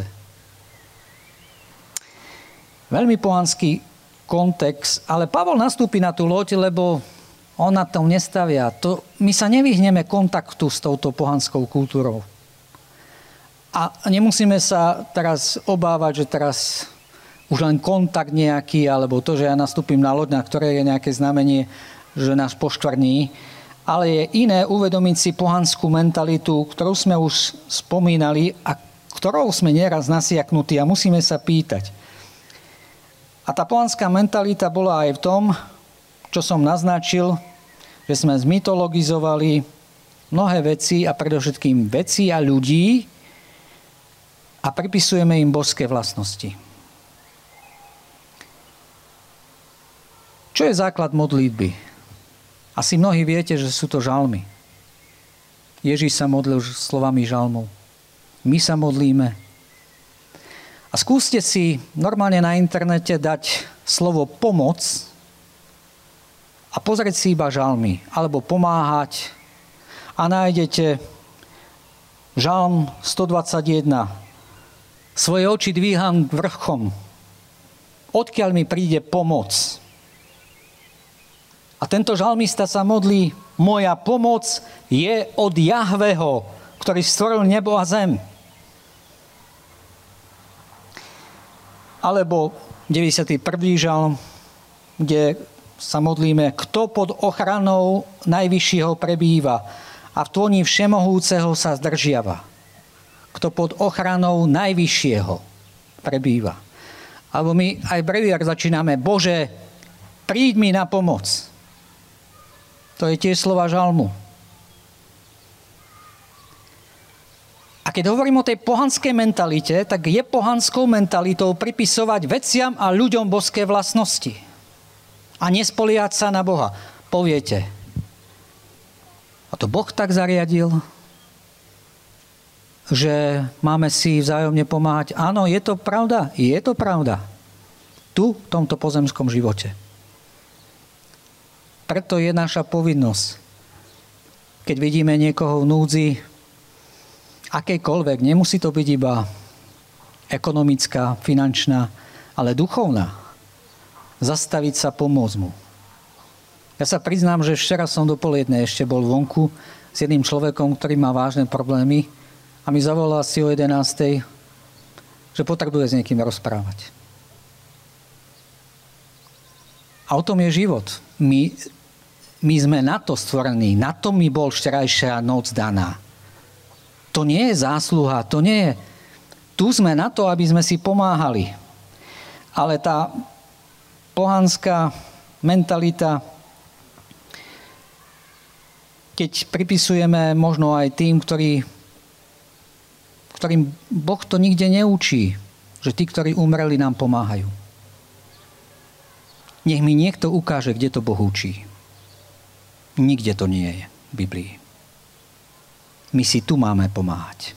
Veľmi pohanský kontext, ale Pavol nastúpi na tú loď, lebo on na tom nestavia. My sa nevyhneme kontaktu s touto pohanskou kultúrou. A nemusíme sa teraz obávať, že teraz už len kontakt nejaký, alebo to, že ja nastúpim na loď, na ktorej je nejaké znamenie, že nás poškvrní. Ale je iné uvedomiť si pohanskú mentalitu, ktorú sme už spomínali a ktorou sme nieraz nasiaknutí a musíme sa pýtať. A tá pohanská mentalita bola aj v tom, čo som naznačil, že sme zmytologizovali mnohé veci a predovšetkým veci a ľudí a pripisujeme im božské vlastnosti. Čo je základ modlitby? Asi mnohí viete, že sú to žalmy. Ježiš sa modlil slovami žalmov. My sa modlíme. A skúste si normálne na internete dať slovo pomoc a pozrieť si iba žalmy, alebo pomáhať a nájdete žalm 121. Svoje oči dvíham k vrchom. Odkiaľ mi príde pomoc? A tento žalmista sa modlí, moja pomoc je od Jahveho, ktorý stvoril nebo a zem. Alebo 91. žalm, kde sa modlíme, kto pod ochranou Najvyššieho prebýva a v tóni Všemohúceho sa zdržiava. Kto pod ochranou Najvyššieho prebýva. Alebo my aj breviar začíname, Bože, príď mi na pomoc. To je tiež slova žalmu. A keď hovorím o tej pohanskej mentalite, tak je pohanskou mentalitou pripisovať veciam a ľuďom božské vlastnosti. A nespoliehať sa na Boha. Poviete, a to Boh tak zariadil, že máme si vzájomne pomáhať. Áno, je to pravda? Je to pravda. Tu, v tomto pozemskom živote. Preto je naša povinnosť, keď vidíme niekoho v núdzi, akejkoľvek, nemusí to byť iba ekonomická, finančná, ale duchovná, zastaviť sa, pomôcť mu. Ja sa priznám, že včera som do 12:30 ešte bol vonku s jedným človekom, ktorý má vážne problémy a mi zavolal asi o 11:00, že potrebuje s niekým rozprávať. A o tom je život. My sme na to stvorení, na to mi bol včerajšia noc daná. To nie je zásluha, to nie je... Tu sme na to, aby sme si pomáhali. Ale tá pohanská mentalita, keď pripisujeme možno aj tým, ktorí ktorým Boh to nikde neučí, že tí, ktorí umreli, nám pomáhajú. Nech mi niekto ukáže, kde to Boh učí. Nikde to nie je v Biblii. My si tu máme pomáhať.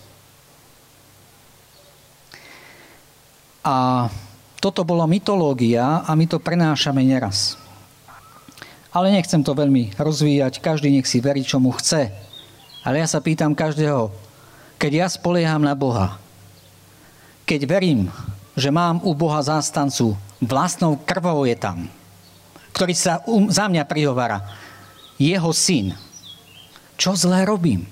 A toto bola mytológia a my to prenášame neraz. Ale nechcem to veľmi rozvíjať, každý nech si verí, čomu chce. Ale ja sa pýtam každého, keď ja spolieham na Boha, keď verím, že mám u Boha zástancu, vlastnou krvou je tam, ktorý sa za mňa prihovára, jeho syn, čo zlé robím?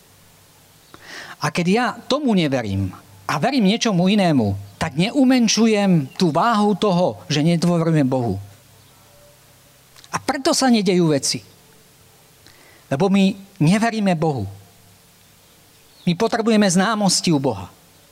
A keď ja tomu neverím a verím niečomu inému, tak neumenšujem tú váhu toho, že nedôverujem Bohu. A preto sa nedejú veci. Lebo my neveríme Bohu. My potrebujeme známosti u Boha.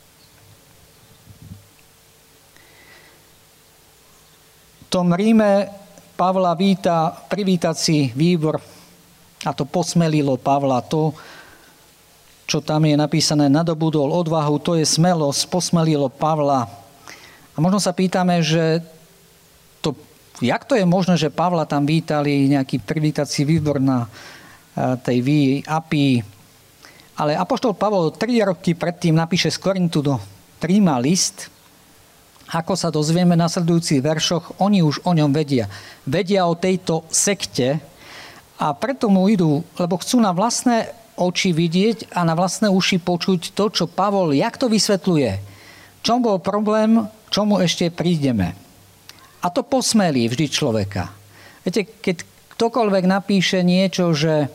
V tom Ríme Pavla víta privítací výbor a to posmelilo Pavla. To, čo tam je napísané, nadobudol odvahu, to je smelosť, posmelilo Pavla. A možno sa pýtame, že jak to je možné, že Pavla tam vítali nejaký privítací výbor na tej Vii Apii. Ale apoštol Pavol 3 roky predtým napíše z Korintu do Ríma list. Ako sa dozvieme v nasledujúcich veršoch, oni už o ňom vedia. Vedia o tejto sekte a preto mu idú, lebo chcú na vlastné oči vidieť a na vlastné uši počuť to, čo Pavol, jak to vysvetľuje. Čom bol problém, čomu ešte prídeme. A to posmelí vždy človeka. Viete, keď ktokoľvek napíše niečo, že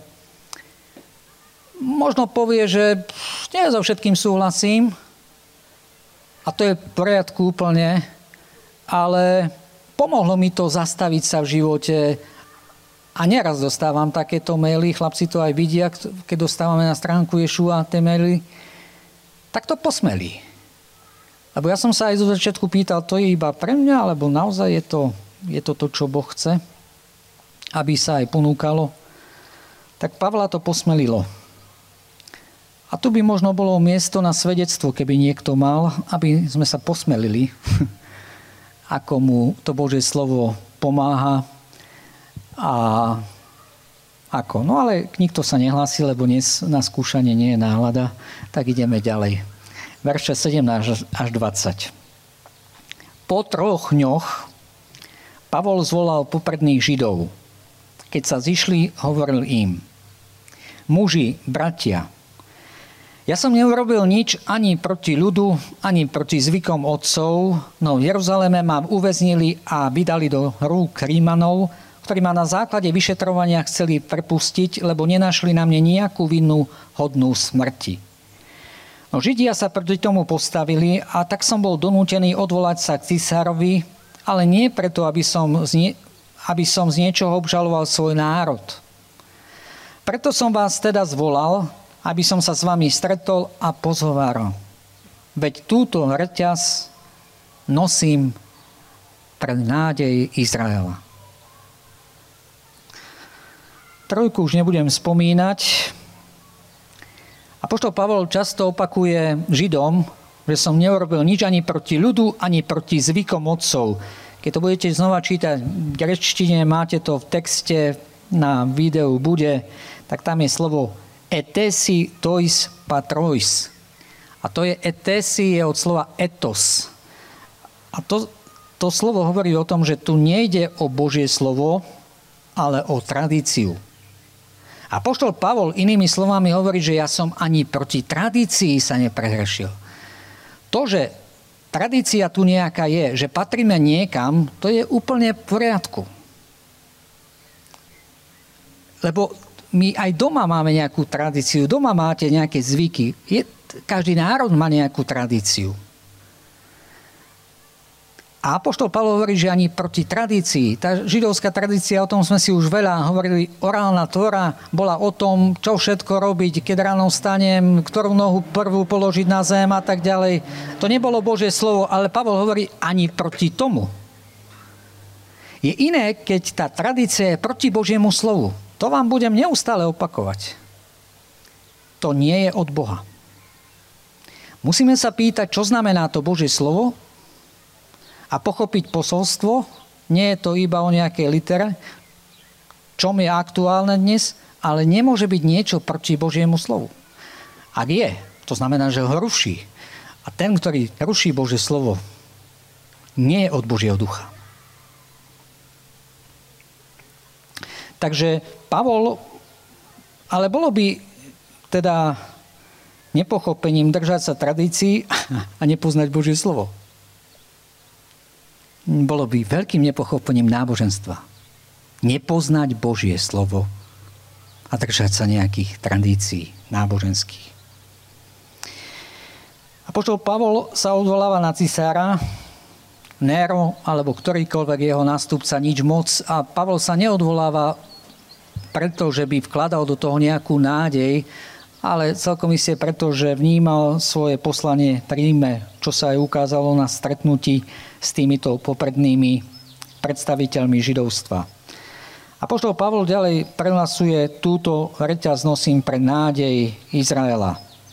možno povie, že nie so všetkým súhlasím, a to je v poriadku úplne, ale pomohlo mi to zastaviť sa v živote. A neraz dostávam takéto maily, chlapci to aj vidia, keď dostávame na stránku Ješua tie maily, tak to posmelí. Lebo ja som sa aj zo začiatku pýtal, to je iba pre mňa, alebo naozaj je to, čo Boh chce, aby sa aj ponúkalo. Tak Pavla to posmelilo. A tu by možno bolo miesto na svedectvo, keby niekto mal, aby sme sa posmelili, ako mu to Božie slovo pomáha a ako. No ale nikto sa nehlási, lebo dnes na skúšanie nie je náhlada, tak ideme ďalej. Verše 17 až 20. Po 3 dňoch Pavol zvolal popredných Židov. Keď sa zišli, hovoril im: Muži, bratia, ja som neurobil nič ani proti ľudu, ani proti zvykom otcov, no v Jeruzaleme ma uväznili a vydali do rúk Rímanov, ktorí ma na základe vyšetrovania chceli prepustiť, lebo nenašli na mne nejakú vinu hodnú smrti. No Židia sa proti tomu postavili a tak som bol donútený odvolať sa k cisárovi, ale nie preto, aby som z niečoho obžaloval svoj národ. Preto som vás teda zvolal, aby som sa s vami stretol a pozhováral. Veď túto reťaz nosím pre nádej Izraela. 3 už nebudem spomínať. Apoštol Pavol často opakuje Židom, že som neurobil nič ani proti ľudu, ani proti zvykom otcov. Keď to budete znova čítať v gréčtine, máte to v texte, na videu bude, tak tam je slovo etesi tois patrois. A to je etesi, je od slova etos. A to slovo hovorí o tom, že tu nejde o Božie slovo, ale o tradíciu. Apoštol Pavol inými slovami hovorí, že ja som ani proti tradícii sa neprehrešil. To, že tradícia tu nejaká je, že patríme niekam, to je úplne v poriadku. Lebo my aj doma máme nejakú tradíciu, doma máte nejaké zvyky. Každý národ má nejakú tradíciu. A apoštol Pavol hovorí, že ani proti tradícii. Tá židovská tradícia, o tom sme si už veľa hovorili, orálna Tóra bola o tom, čo všetko robiť, keď ráno vstanem, ktorú nohu prvú položiť na zem a tak ďalej. To nebolo Božie slovo, ale Pavol hovorí ani proti tomu. Je iné, keď tá tradícia je proti Božiemu slovu. To vám budem neustále opakovať. To nie je od Boha. Musíme sa pýtať, čo znamená to Božie slovo a pochopiť posolstvo. Nie je to iba o nejakej litere, čom je aktuálne dnes, ale nemôže byť niečo proti Božiemu slovu. Ak je, to znamená, že ho ruší. A ten, ktorý ruší Božie slovo, nie je od Božieho ducha. Takže Pavol, ale bolo by teda nepochopením držať sa tradícií a nepoznať Božie slovo. Bolo by veľkým nepochopením náboženstva. Nepoznať Božie slovo a držať sa nejakých tradícií náboženských. Apoštol Pavol sa odvoláva na cisára, Nero alebo ktorýkoľvek jeho nástupca, nič moc, a Pavol sa neodvoláva preto, že by vkladal do toho nejakú nádej, ale celkom iste preto, že vnímal svoje poslanie v Ríme, čo sa aj ukázalo na stretnutí s týmito poprednými predstaviteľmi židovstva. Apoštol Pavol ďalej prehlasuje: túto reťaz nosím pre nádej Izraela.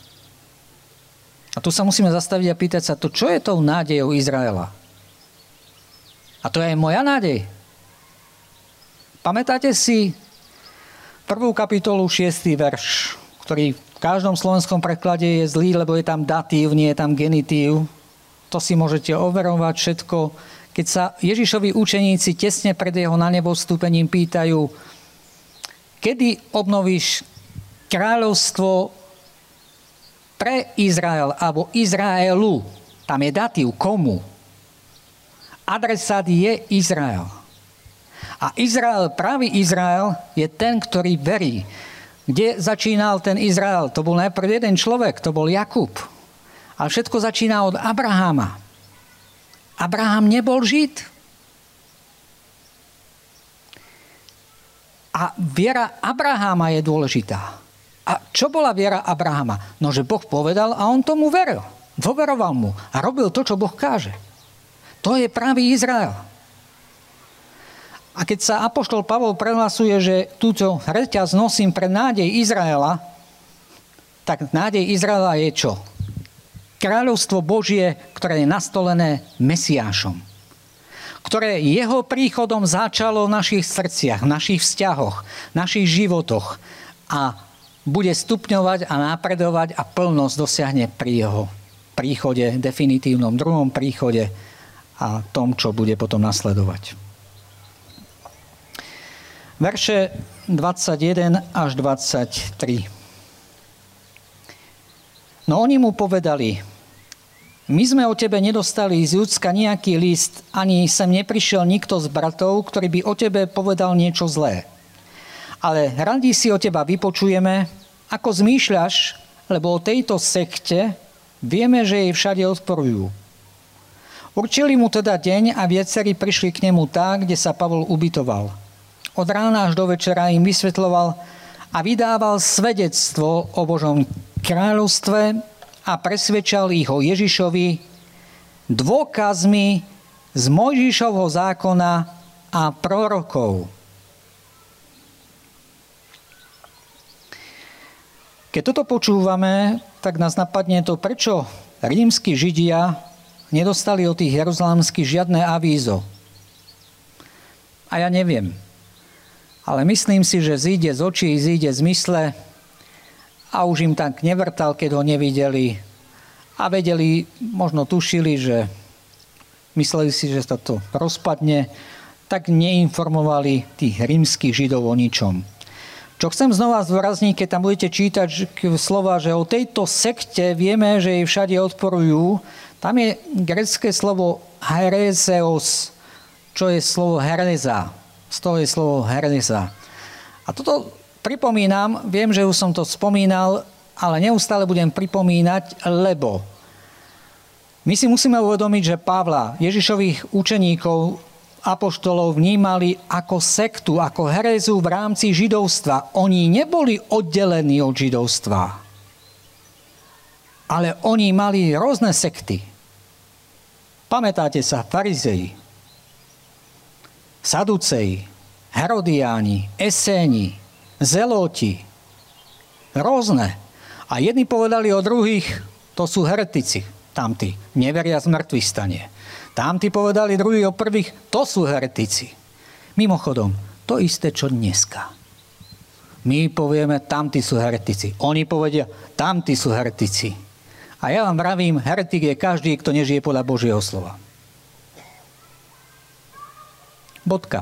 A tu sa musíme zastaviť a pýtať sa, to čo je tou nádejou Izraela? A to je aj moja nádej. Pamätáte si 1. kapitolu 6. verš, ktorý v každom slovenskom preklade je zlý, lebo je tam datív, nie je tam genitív. To si môžete overovať všetko. Keď sa Ježišovi učeníci tesne pred jeho na nebo vstúpením pýtajú, kedy obnovíš kráľovstvo pre Izrael, alebo Izraelu, tam je datív, komu? Adresát je Izrael. A Izrael, pravý Izrael, je ten, ktorý verí. Kde začínal ten Izrael? To bol najprv jeden človek, to bol Jakub. A všetko začína od Abraháma. Abraham nebol Žid. A viera Abraháma je dôležitá. A čo bola viera Abrahama? No, že Boh povedal a on tomu veril. Dôveroval mu a robil to, čo Boh káže. To je pravý Izrael. A keď sa apoštol Pavol prehlasuje, že túto reťaz nosím pre nádej Izraela, tak nádej Izraela je čo? Kráľovstvo Božie, ktoré je nastolené Mesiášom. Ktoré jeho príchodom začalo v našich srdciach, v našich vzťahoch, v našich životoch a bude stupňovať a napredovať a plnosť dosiahne pri jeho príchode, definitívnom druhom príchode a tom, čo bude potom nasledovať. Verše 21 až 23. No oni mu povedali: my sme o tebe nedostali z Judska nejaký list, ani sem neprišiel nikto z bratov, ktorý by o tebe povedal niečo zlé. Ale radi si o teba vypočujeme, ako zmýšľaš, lebo o tejto sekte vieme, že jej všade odporujú. Určili mu teda deň a viacerí prišli k nemu tak, kde sa Pavol ubytoval. Od rána až do večera im vysvetľoval a vydával svedectvo o Božom kráľovstve a presvedčal ich o Ježišovi dôkazmi z Mojžišovho zákona a prorokov. Keď toto počúvame, tak nás napadne to, prečo rímski Židia nedostali od tých jeruzalemských žiadne avízo. A ja neviem. Ale myslím si, že zíde z očí, zíde z mysle a už im tak nevrtal, keď ho nevideli. A vedeli, možno tušili, že mysleli si, že sa to rozpadne, tak neinformovali tých rímskych Židov o ničom. Čo chcem znova zdôrazniť, keď tam budete čítať slova, že o tejto sekte vieme, že jej všade odporujú, tam je grécke slovo hereseos, čo je slovo hereza. Z toho je slovo hereza. A toto pripomínam, viem, že už som to spomínal, ale neustále budem pripomínať, lebo my si musíme uvedomiť, že Pavla, Ježišových učeníkov, apoštolov vnímali ako sektu, ako herézu v rámci židovstva. Oni neboli oddelení od židovstva, ale oni mali rôzne sekty. Pamätáte sa, farizei, saduceji, herodiáni, eséni, zeloti, rôzne. A jedni povedali o druhých, To sú heretici, tamtí. Neveria zmrtvých stane. Tamtí povedali druhí o prvých, to sú heretici. Mimochodom, to isté, čo dneska. My povieme, tamtí sú heretici. Oni povedia, tamtí sú heretici. A ja vám vravím, heretik je každý, kto nežije podľa Božieho slova. Bodka.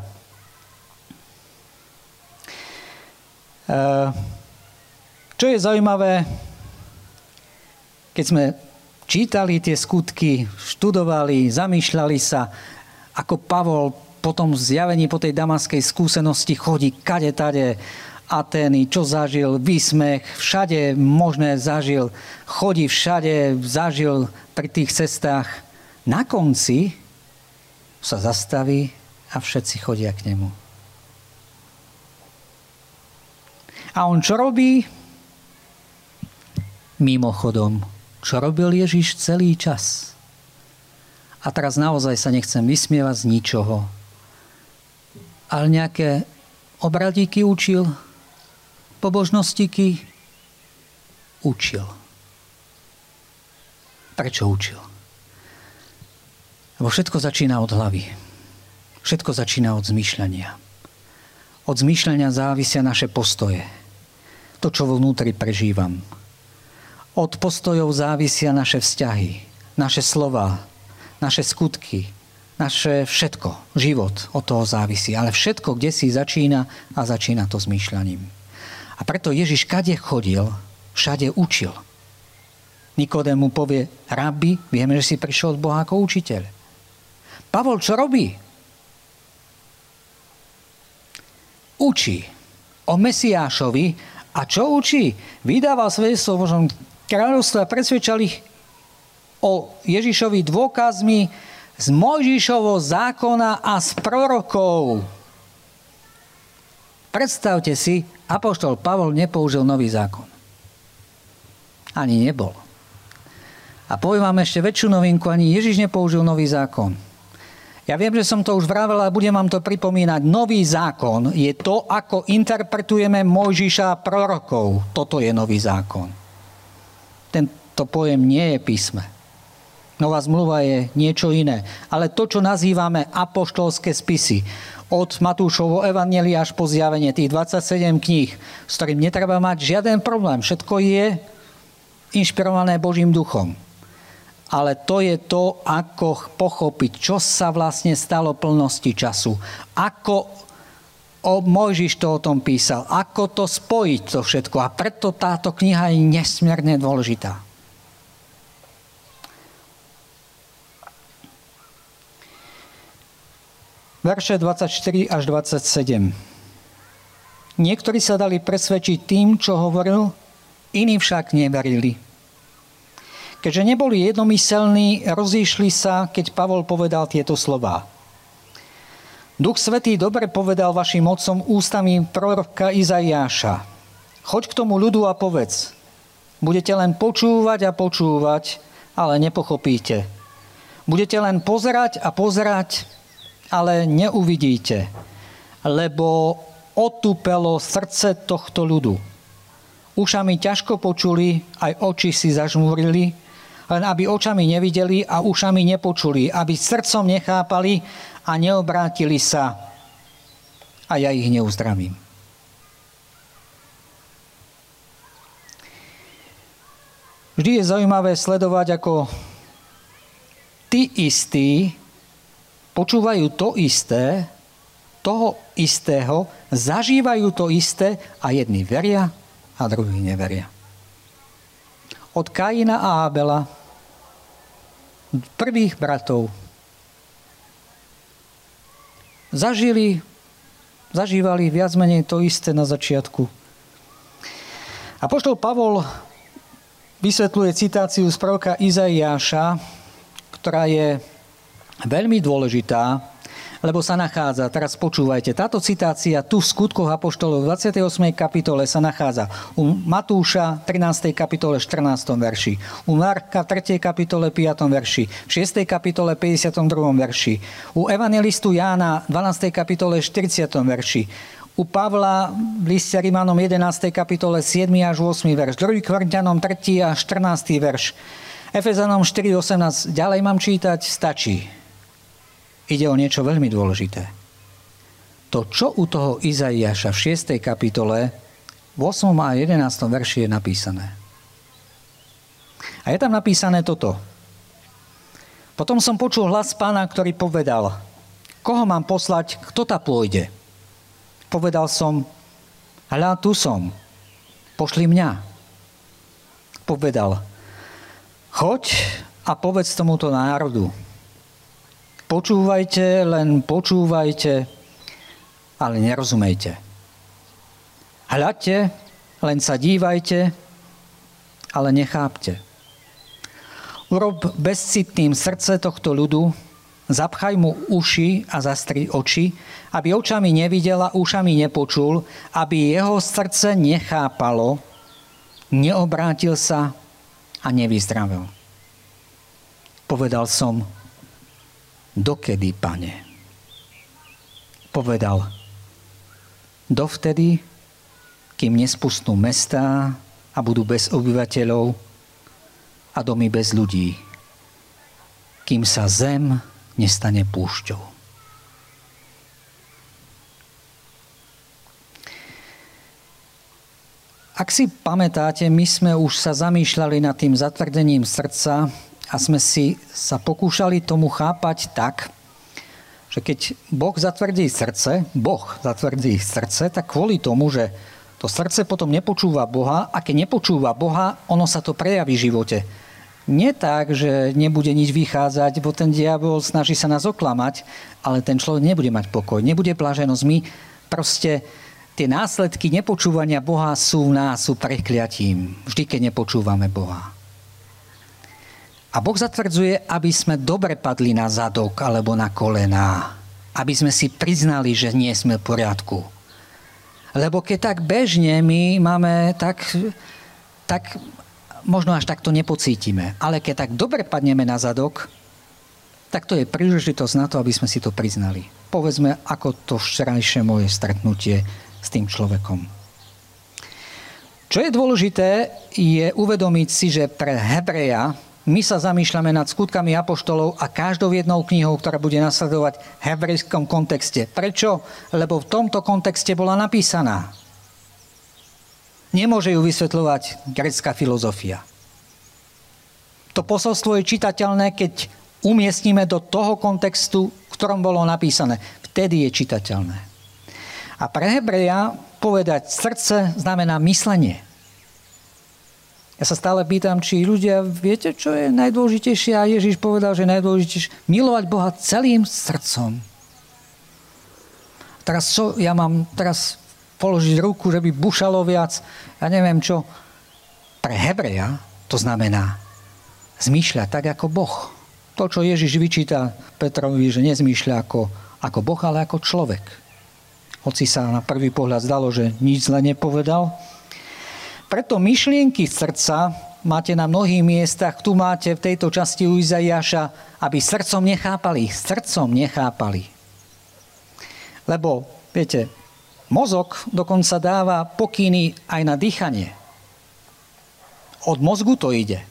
Čo je zaujímavé, keď sme čítali tie skutky, študovali, zamýšľali sa, ako Pavol potom v zjavení po tej damaskej skúsenosti chodí kade-tade, Atény, čo zažil, výsmech, všade možné zažil, chodí všade, zažil pri tých cestách. Na konci sa zastaví a všetci chodia k nemu. A on čo robí? Mimochodom, čo robil Ježiš celý čas. A teraz naozaj sa nechcem vysmievať z ničoho. Ale nejaké obradíky učil, pobožnostiky učil. Prečo učil? Lebo všetko začína od hlavy. Všetko začína od zmýšľania. Od zmýšľania závisia naše postoje. To, čo vo vnútri prežívam. Od postojov závisia naše vzťahy, naše slova, naše skutky, naše všetko, život od toho závisí. Ale všetko, kde si začína a začína to zmýšľaním. A preto Ježiš kade chodil, všade učil. Nikodém mu povie, rabi, vieme, že si prišiel od Boha ako učiteľ. Pavol čo robí? Učí o Mesiášovi. A čo učí? Vydával svedectvo o Božom kráľovstve a presvedčal ich o Ježišovi dôkazmi z Mojžišovho zákona a z prorokov. Predstavte si, apoštol Pavol nepoužil nový zákon. Ani nebol. A poviem vám ešte väčšiu novinku, ani Ježiš nepoužil nový zákon. Ja viem, že som to už vravel, ale budem vám to pripomínať. Nový zákon je to, ako interpretujeme Mojžiša a prorokov. Toto je nový zákon. Tento pojem nie je písme. Nová zmluva je niečo iné. Ale to, čo nazývame apoštolské spisy, od Matúšovho evanjelia až po zjavenie, tých 27 kníh, s ktorým netreba mať žiaden problém. Všetko je inšpirované Božím duchom. Ale to je to, ako pochopiť, čo sa vlastne stalo plnosti času. Ako Mojžiš to o tom písal. Ako to spojiť, to všetko. A preto táto kniha je nesmierne dôležitá. Verše 24 až 27. Niektorí sa dali presvedčiť tým, čo hovoril, iní však neverili. Keďže neboli jednomyselní, rozíšli sa, keď Pavol povedal tieto slová. Duch Svätý dobre povedal vašim otcom ústami proroka Izaiáša. Choď k tomu ľudu a povedz. Budete len počúvať a počúvať, ale nepochopíte. Budete len pozerať a pozerať, ale neuvidíte, lebo otupelo srdce tohto ľudu. Ušami ťažko počuli, aj oči si zažmúrili, len aby očami nevideli a ušami nepočuli, aby srdcom nechápali a neobrátili sa a ja ich neuzdravím. Vždy je zaujímavé sledovať, ako tí istí počúvajú to isté, toho istého, zažívajú to isté a jedni veria a druhí neveria. Od Kaina a Abela, prvých bratov, zažívali viac menej to isté na začiatku. Apoštol Pavol vysvetľuje citáciu z proroka Izaiáša, ktorá je veľmi dôležitá, lebo sa nachádza, teraz počúvajte, táto citácia tu v Skutkoch apoštolov v 28. kapitole sa nachádza u Matúša 13. kapitole 14. verši, u Marka 3. kapitole 5. verši, v 6. kapitole 52. verši, u evangelistu Jána 12. kapitole 40. verši, U Pavla v liste Rimanom 11. kapitole 7. až 8. verš, 2. Korinťanom 3. a 14. verš, Efezanom 4.18. Ďalej mám čítať? Stačí. Ide o niečo veľmi dôležité. To, čo u toho Izaiáša v 6. kapitole v 8. a 11. verši je napísané. A je tam napísané toto. Potom som počul hlas Pána, ktorý povedal, koho mám poslať, kto ta pôjde? Povedal som, hľa, tu som, pošli mňa. Povedal, choď a povedz tomuto národu. Počúvajte, len počúvajte, ale nerozumejte. Hľadte, len sa dívajte, ale nechápte. Urob bezcitným srdce tohto ľudu, zapchaj mu uši a zastri oči, aby očami nevidel a ušami nepočul, aby jeho srdce nechápalo, neobrátil sa a nevyzdravil. Povedal som, dokedy, Pane? Povedal, dovtedy, kým nespustnú mestá a budú bez obyvateľov a domy bez ľudí, kým sa zem nestane púšťou. Ak si pamätáte, my sme už sa zamýšľali nad tým zatvrdením srdca a sme si sa pokúšali tomu chápať tak, že keď Boh zatvrdí srdce, tak kvôli tomu, že to srdce potom nepočúva Boha a keď nepočúva Boha, ono sa to prejaví v živote. Nie tak, že nebude nič vychádzať, bo ten diabol snaží sa nás oklamať, ale ten človek nebude mať pokoj, nebude blaženosť. My proste tie následky nepočúvania Boha sú v nás, sú prekliatím. Vždy, keď nepočúvame Boha. A Boh zatvrdzuje, aby sme dobre padli na zadok alebo na kolená. Aby sme si priznali, že nie sme v poriadku. Lebo keď tak bežne my máme tak možno až takto nepocítime. Ale keď tak dobre padneme na zadok, tak to je príležitosť na to, aby sme si to priznali. Povedzme, ako to včerajšie moje stretnutie s tým človekom. Čo je dôležité, je uvedomiť si, že pre Hebreja my sa zamýšľame nad skutkami apoštolov a každou jednou knihou, ktorá bude nasledovať v hebrejskom kontexte. Prečo? Lebo v tomto kontexte bola napísaná. Nemôže ju vysvetľovať grécka filozofia. To posolstvo je čitateľné, keď umiestnime do toho kontextu, v ktorom bolo napísané. Vtedy je čitateľné. A pre Hebreja povedať srdce znamená myslenie. Ja sa stále pýtam, či ľudia, viete, čo je najdôležitejšie? A Ježiš povedal, že najdôležitejšie milovať Boha celým srdcom. Teraz čo ja mám položiť ruku, že by bušalo viac, ja neviem čo. Pre Hebreja to znamená zmýšľať tak ako Boh. To, čo Ježiš vyčíta Petrovi, že nezmýšľa ako Boh, ale ako človek. Hoci sa na prvý pohľad zdalo, že nič zle nepovedal. Preto myšlienky srdca máte na mnohých miestach, tu máte v tejto časti u Izaiáša, aby srdcom nechápali. Lebo, viete, mozog dokonca dáva pokyny aj na dýchanie. Od mozgu to ide,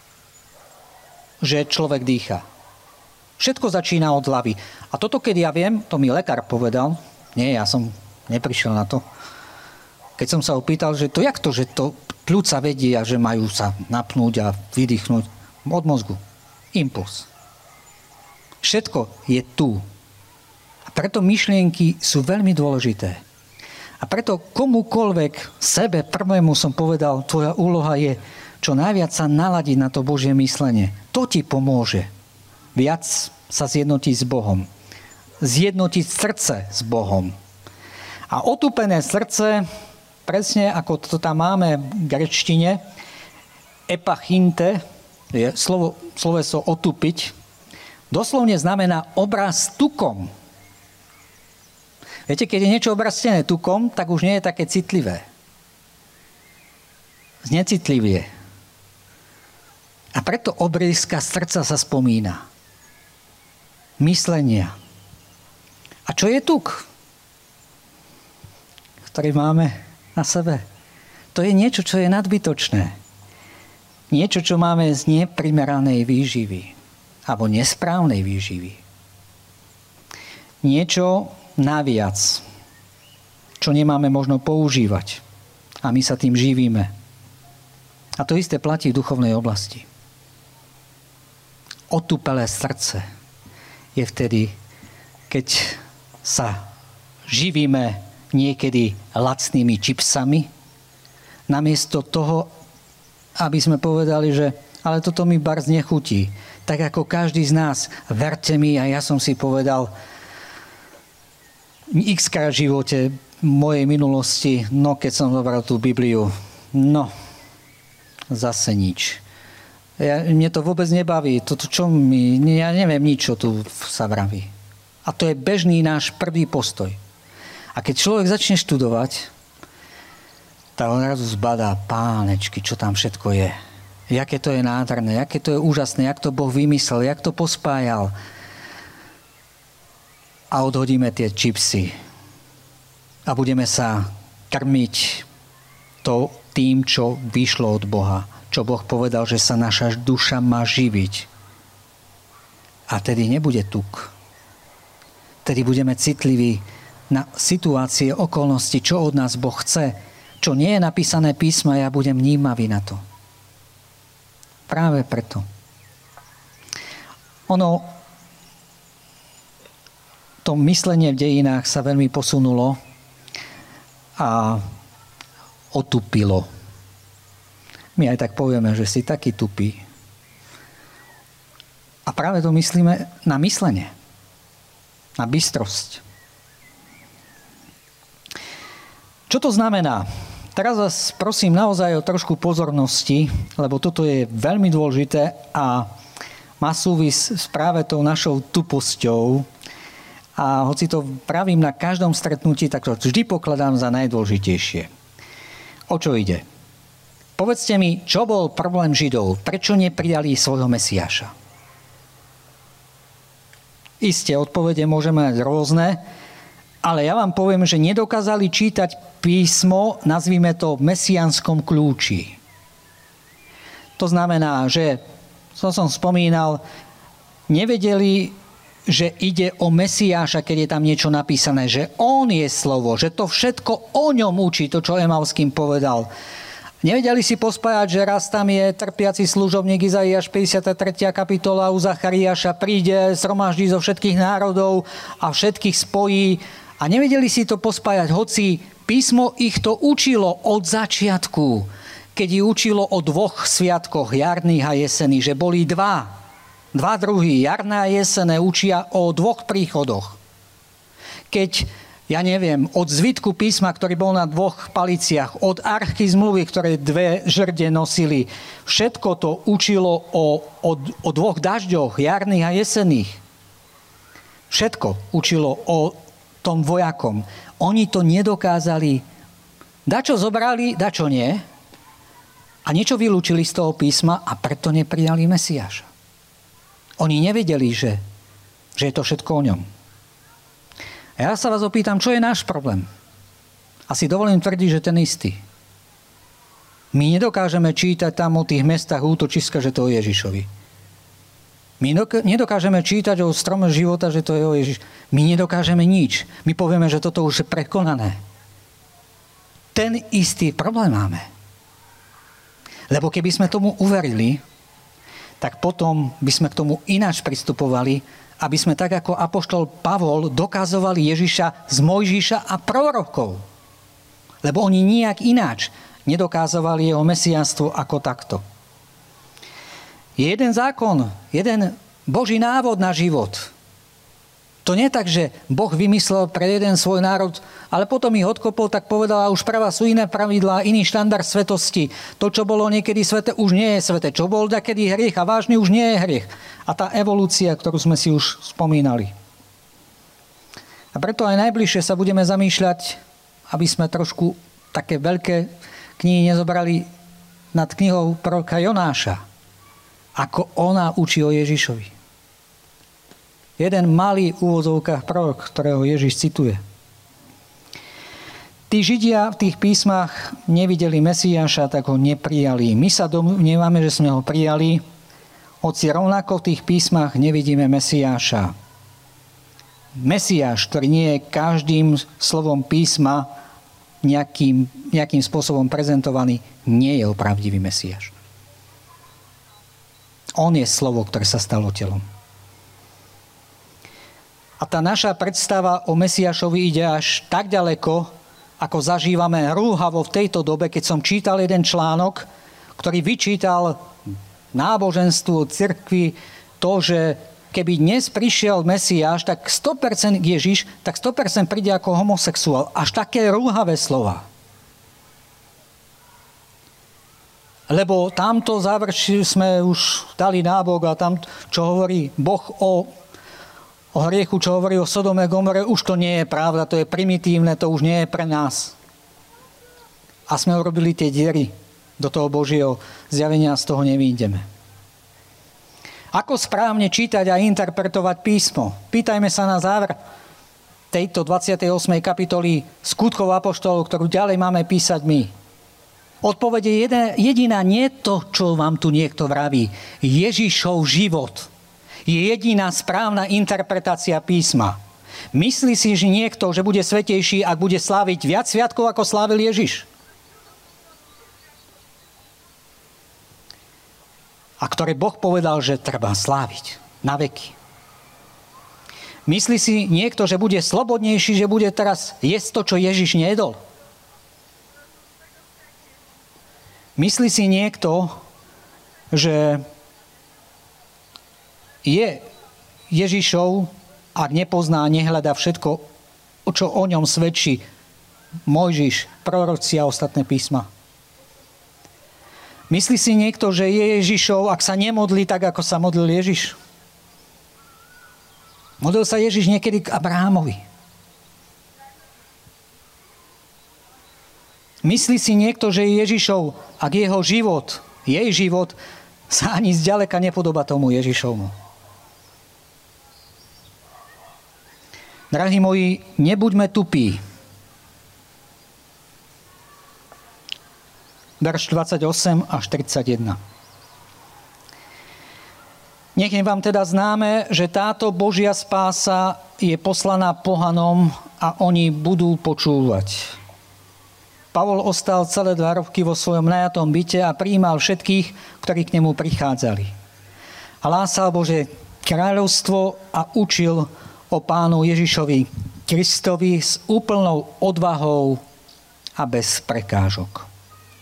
že človek dýcha. Všetko začína od hlavy. A toto, keď ja viem, to mi lekár povedal, nie, ja som neprišiel na to, keď som sa opýtal, že to jak to, že to pľúca vedia, že majú sa napnúť a vydýchnuť od mozgu. Impuls. Všetko je tu. A preto myšlienky sú veľmi dôležité. A preto komukoľvek, sebe prvému som povedal, tvoja úloha je čo najviac sa naladiť na to Božie myslenie. To ti pomôže viac sa zjednotiť s Bohom. Zjednotiť srdce s Bohom. A otúpené srdce, presne ako to tam máme v gréčtine, epachinte, je sloveso otúpiť, doslovne znamená obraz tukom. Viete, keď je niečo obrastené tukom, tak už nie je také citlivé. Znecitlivie. A preto obrýska srdca sa spomína. Myslenia. A čo je tuk? ktorý máme na sebe. To je niečo, čo je nadbytočné. Niečo, čo máme z neprimeranej výživy alebo nesprávnej výživy. Niečo naviac, čo nemáme možno používať. A my sa tým živíme. A to isté platí v duchovnej oblasti. Otupelé srdce je vtedy, keď sa živíme niekedy lacnými čipsami, namiesto toho, aby sme povedali, že ale toto mi barz nechutí. Tak ako každý z nás, verte mi, a ja som si povedal x-krát v živote mojej minulosti, no keď som zobral tú Bibliu, no, zase nič. Mne to vôbec nebaví. Ja neviem nič, čo tu sa vraví. A to je bežný náš prvý postoj. A keď človek začne študovať, tak on razu zbadá, pánečky, čo tam všetko je. Jaké to je nádherné, jaké to je úžasné, jak to Boh vymyslel, jak to pospájal. A odhodíme tie čipsy. A budeme sa krmiť tým, čo vyšlo od Boha. Čo Boh povedal, že sa naša duša má živiť. A tedy nebude tuk. Tedy budeme citliví na situácie, okolnosti, čo od nás Boh chce. Čo nie je napísané písma, ja budem vnímavý na to. Práve preto. To myslenie v dejinách sa veľmi posunulo a otupilo. My aj tak povieme, že si taký tupý. A práve to myslíme na myslenie. Na bystrosť. Čo to znamená? Teraz vás prosím naozaj o trošku pozornosti, lebo toto je veľmi dôležité a má súvis s práve tou našou tuposťou. A hoci to pravím na každom stretnutí, tak to vždy pokladám za najdôležitejšie. O čo ide? Povedzte mi, čo bol problém Židov? Prečo neprijali svojho Mesiáša? Isté, odpovede môžeme mať rôzne, ale ja vám poviem, že nedokázali čítať písmo, nazvime to v mesiánskom kľúči. To znamená, že, som spomínal, nevedeli, že ide o Mesiáša, keď je tam niečo napísané, že on je slovo, že to všetko o ňom učí, to, čo Emauským povedal. Nevedeli si pospájať, že raz tam je trpiaci služobník Izaiáš 53. kapitola u Zachariáša, príde, zhromaždí zo všetkých národov a všetkých spojí. A nevedeli si to pospájať, hoci písmo ich to učilo od začiatku, keď ich učilo o dvoch sviatkoch, jarných a jesených, že boli dva druhy, jarné a jesené, učia o dvoch príchodoch. Keď, ja neviem, od zvitku písma, ktorý bol na dvoch paliciach, od archy zmluvy, ktoré dve žrde nosili, všetko to učilo o dvoch dažďoch, jarných a jesených. Všetko učilo o tom vojakom. Oni to nedokázali. Dačo zobrali, dačo nie. A niečo vylúčili z toho písma a preto neprijali Mesiáša. Oni nevedeli, že je to všetko o ňom. A ja sa vás opýtam, čo je náš problém? Asi dovolím tvrdiť, že ten istý. My nedokážeme čítať tam o tých mestách útočiska, že to o Ježišovi. My nedokážeme čítať o strome života, že to je o Ježiš. My nedokážeme nič. My povieme, že toto už je prekonané. Ten istý problém máme. Lebo keby sme tomu uverili, tak potom by sme k tomu ináč pristupovali, aby sme tak ako apoštol Pavol dokazovali Ježiša z Mojžiša a prorokov. Lebo oni nijak ináč nedokázovali jeho mesiánstvo ako takto. Je jeden zákon, jeden Boží návod na život. To nie je tak, že Boh vymyslel pre jeden svoj národ, ale potom ich odkopol, tak povedal, a už pre vás sú iné pravidlá, iný štandard svetosti. To, čo bolo niekedy sveté, už nie je sveté. Čo bol takedy hriech a vážny, už nie je hriech. A tá evolúcia, ktorú sme si už spomínali. A preto aj najbližšie sa budeme zamýšľať, aby sme trošku také veľké knihy nezobrali nad knihou proroka Jonáša. Ako ona učí o Ježišovi. Jeden malý v úvodzovkách prorok, ktorého Ježiš cituje. Tí Židia v tých písmach nevideli Mesiáša, tak ho neprijali. My sa domnievame, že sme ho prijali, hoci rovnako v tých písmach nevidíme Mesiáša. Mesiáš, ktorý nie je každým slovom písma nejakým spôsobom prezentovaný, nie je opravdivý Mesiáš. On je slovo, ktoré sa stalo telom. A tá naša predstava o Mesiášovi ide až tak ďaleko, ako zažívame rúhavo v tejto dobe, keď som čítal jeden článok, ktorý vyčítal náboženstvu, cirkvi to, že keby dnes prišiel Mesiáš, tak 100% Ježiš, tak 100% príde ako homosexuál. Až také rúhavé slova. Lebo tamto sme už dali nábok a tam, čo hovorí Boh o hriechu, čo hovorí o Sodome a Gomore, už to nie je pravda, to je primitívne, to už nie je pre nás. A sme urobili tie diery do toho Božieho zjavenia, z toho nevyjdeme. Ako správne čítať a interpretovať písmo? Pýtajme sa na záver tejto 28. kapitoly Skutkov apoštolov, ktorú ďalej máme písať my. Odpoveď je jediná, nie to, čo vám tu niekto vraví. Ježišov život je jediná správna interpretácia písma. Myslí si, že niekto, že bude svätejší, ak bude sláviť viac sviatkov, ako slávil Ježiš? A ktoré Boh povedal, že treba sláviť na veky. Myslí si niekto, že bude slobodnejší, že bude teraz jesť to, čo Ježiš nejedol? Myslí si niekto, že je Ježišov, ak nepozná, nehľadá všetko, čo o ňom svedčí Mojžiš, proroci a ostatné písma? Myslí si niekto, že je Ježišov, ak sa nemodlí tak, ako sa modlil Ježiš? Modlil sa Ježiš niekedy k Abrahamovi. Myslí si niekto, že je Ježišov, ak jeho život, jej život, sa ani zďaleka nepodobá tomu Ježišovmu? Drahí moji, nebuďme tupí. Verš 28 až 31. Nech je vám teda známe, že táto Božia spása je poslaná pohanom a oni budú počúvať. Pavol ostal celé 2 roky vo svojom najatom byte a prijímal všetkých, ktorí k nemu prichádzali. A hlásal Božie kráľovstvo a učil o Pánu Ježišovi Kristovi s úplnou odvahou a bez prekážok.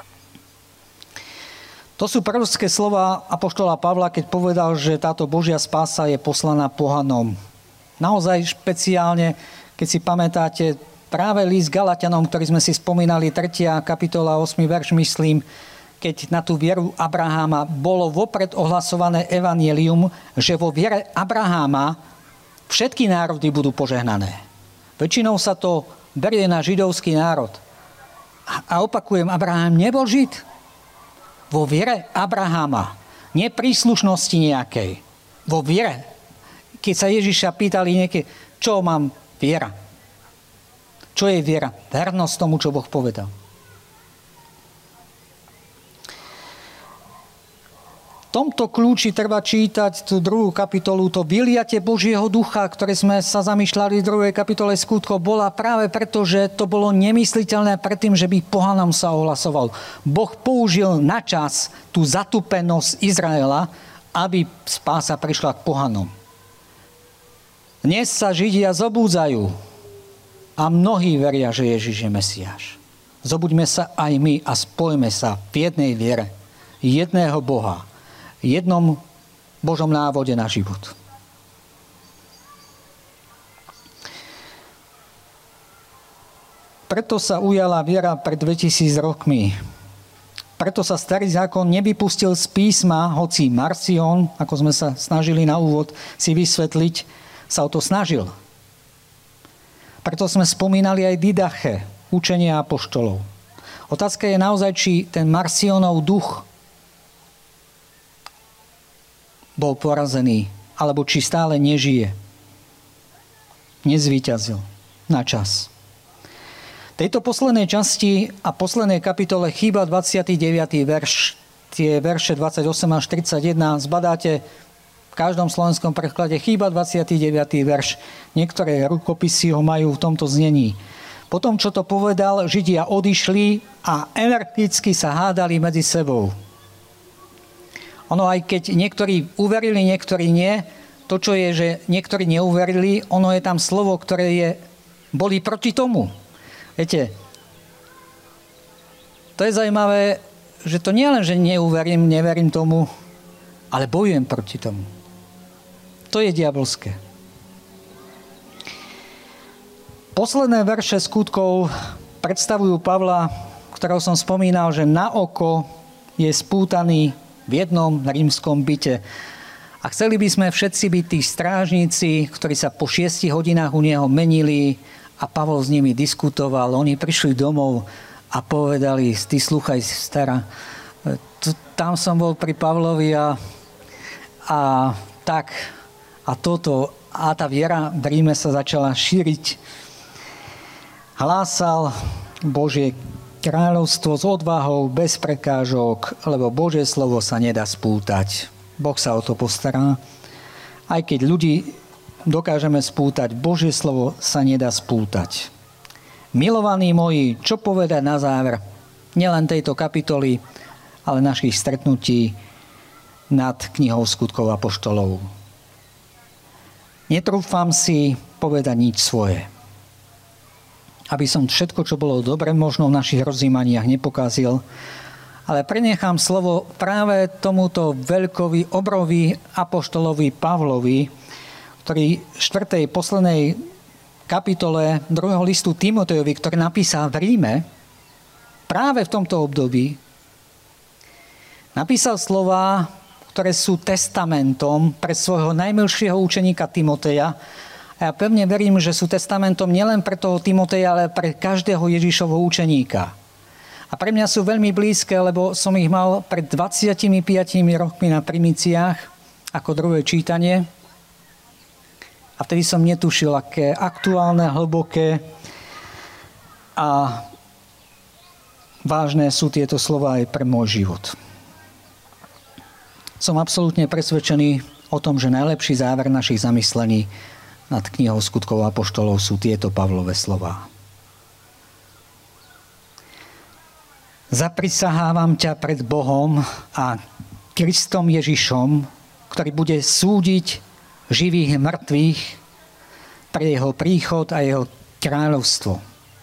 To sú prorocké slova apoštola Pavla, keď povedal, že táto Božia spása je poslaná pohanom. Naozaj špeciálne, keď si pamätáte, práve list Galatianom, ktorý sme si spomínali, 3. kapitola, 8. verš, myslím, keď na tú vieru Abraháma bolo vopred ohlasované evanjelium, že vo viere Abraháma všetky národy budú požehnané. Väčšinou sa to berie na židovský národ. A opakujem, Abraham nebol žid. Vo viere Abraháma, nie príslušnosti nejakej. Vo viere. Keď sa Ježiša pýtali niekedy, čo mám viera? Čo je viera? Vernosť tomu, čo Boh povedal. V tomto kľúči treba čítať tú 2. kapitolu, to vyliatie Božieho ducha, ktoré sme sa zamýšľali v 2. kapitole Skutkov, bola práve preto, že to bolo nemysliteľné predtým, že by pohanom sa ohlasoval. Boh použil na čas tú zatupenosť Izraela, aby spása prišla k pohanom. Dnes sa Židia zobúdzajú a mnohí veria, že Ježiš je Mesiáš. Zobuďme sa aj my a spojme sa v jednej viere, jedného Boha, jednom Božom návode na život. Preto sa ujala viera pred 2000 rokmi. Preto sa Starý zákon nevypustil z písma, hoci Marcion, ako sme sa snažili na úvod si vysvetliť, sa o to snažil. Preto sme spomínali aj Didache, učenie apoštolov. Otázka je naozaj, či ten Marcionov duch bol porazený, alebo či stále nežije. Nezvíťazil na čas. tejto poslednej časti a poslednej kapitole chýba 29. verš. Tie verše 28 až 31 zbadáte v každom slovenskom preklade, chýba 29. verš. Niektoré rukopisy ho majú v tomto znení. Potom, čo to povedal, Židia odišli a energicky sa hádali medzi sebou. Ono, aj keď niektorí uverili, niektorí nie, to, čo je, že niektorí neuverili, ono je tam slovo, ktoré boli proti tomu. Viete, to je zaujímavé, že to nie len, že neverím tomu, ale bojujem proti tomu. To je diabolské. Posledné verše skutkov predstavujú Pavla, ktorého som spomínal, že na oko je spútaný v jednom rímskom byte. A chceli by sme všetci byť tí strážnici, ktorí sa po 6 hodinách u neho menili a Pavol s nimi diskutoval. Oni prišli domov a povedali, ty slúchaj, stará, tam som bol pri Pavlovi a toto a tá viera v Ríme sa začala šíriť. Hlásal Božie kráľovstvo s odvahou, bez prekážok, lebo Božie slovo sa nedá spútať. Boh sa o to postará. Aj keď ľudí dokážeme spútať, Božie slovo sa nedá spútať. Milovaní moji, čo povedať na záver? Nielen tejto kapitoly, ale našich stretnutí nad knihou Skutkov apoštolov. Netrúfam si povedať nič svoje. Aby som všetko, čo bolo dobre, možno v našich rozjímaniach nepokázil, ale prenechám slovo práve tomuto veľkovi, obrovi apoštolovi Pavlovi, ktorý v 4. poslednej kapitole 2. listu Timotejovi, ktorý napísal v Ríme, práve v tomto období, napísal slová, ktoré sú testamentom pre svojho najmilšieho učeníka Timoteja. A ja pevne verím, že sú testamentom nielen pre toho Timoteja, ale pre každého Ježišovho učeníka. A pre mňa sú veľmi blízke, lebo som ich mal pred 25 rokmi na primíciách ako druhé čítanie. A vtedy som netušil, aké aktuálne, hlboké a vážne sú tieto slová aj pre môj život. Som absolútne presvedčený o tom, že najlepší záver našich zamyslení nad knihou Skutkov apoštolov sú tieto Pavlove slová. Zaprisahávam ťa pred Bohom a Kristom Ježišom, ktorý bude súdiť živých a mŕtvych pre jeho príchod a jeho kráľovstvo.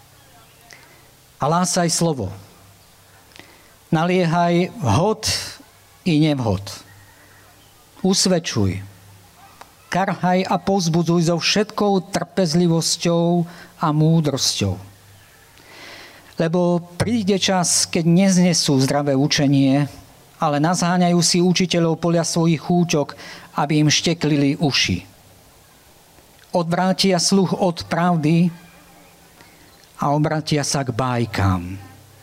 A hlásaj slovo. Naliehaj vhod i nevhod. Usvedčuj. Karhaj a povzbudzuj so všetkou trpezlivosťou a múdrosťou. Lebo príde čas, keď neznesú zdravé učenie, ale nazháňajú si učiteľov podľa svojich chúťok, aby im šteklili uši. Odvrátia sluch od pravdy a obrátia sa k bájkám.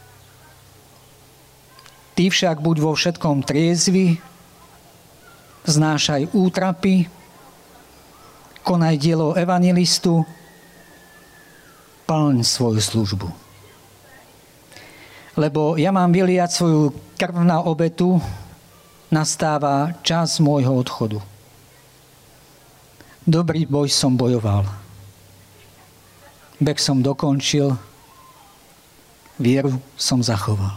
Ty však buď vo všetkom triezvy, znášaj útrapy, konaj dielo evanjelistu, plň svoju službu. Lebo ja mám vyliať svoju krv na obetu, nastáva čas môjho odchodu. Dobrý boj som bojoval. Beh som dokončil, vieru som zachoval.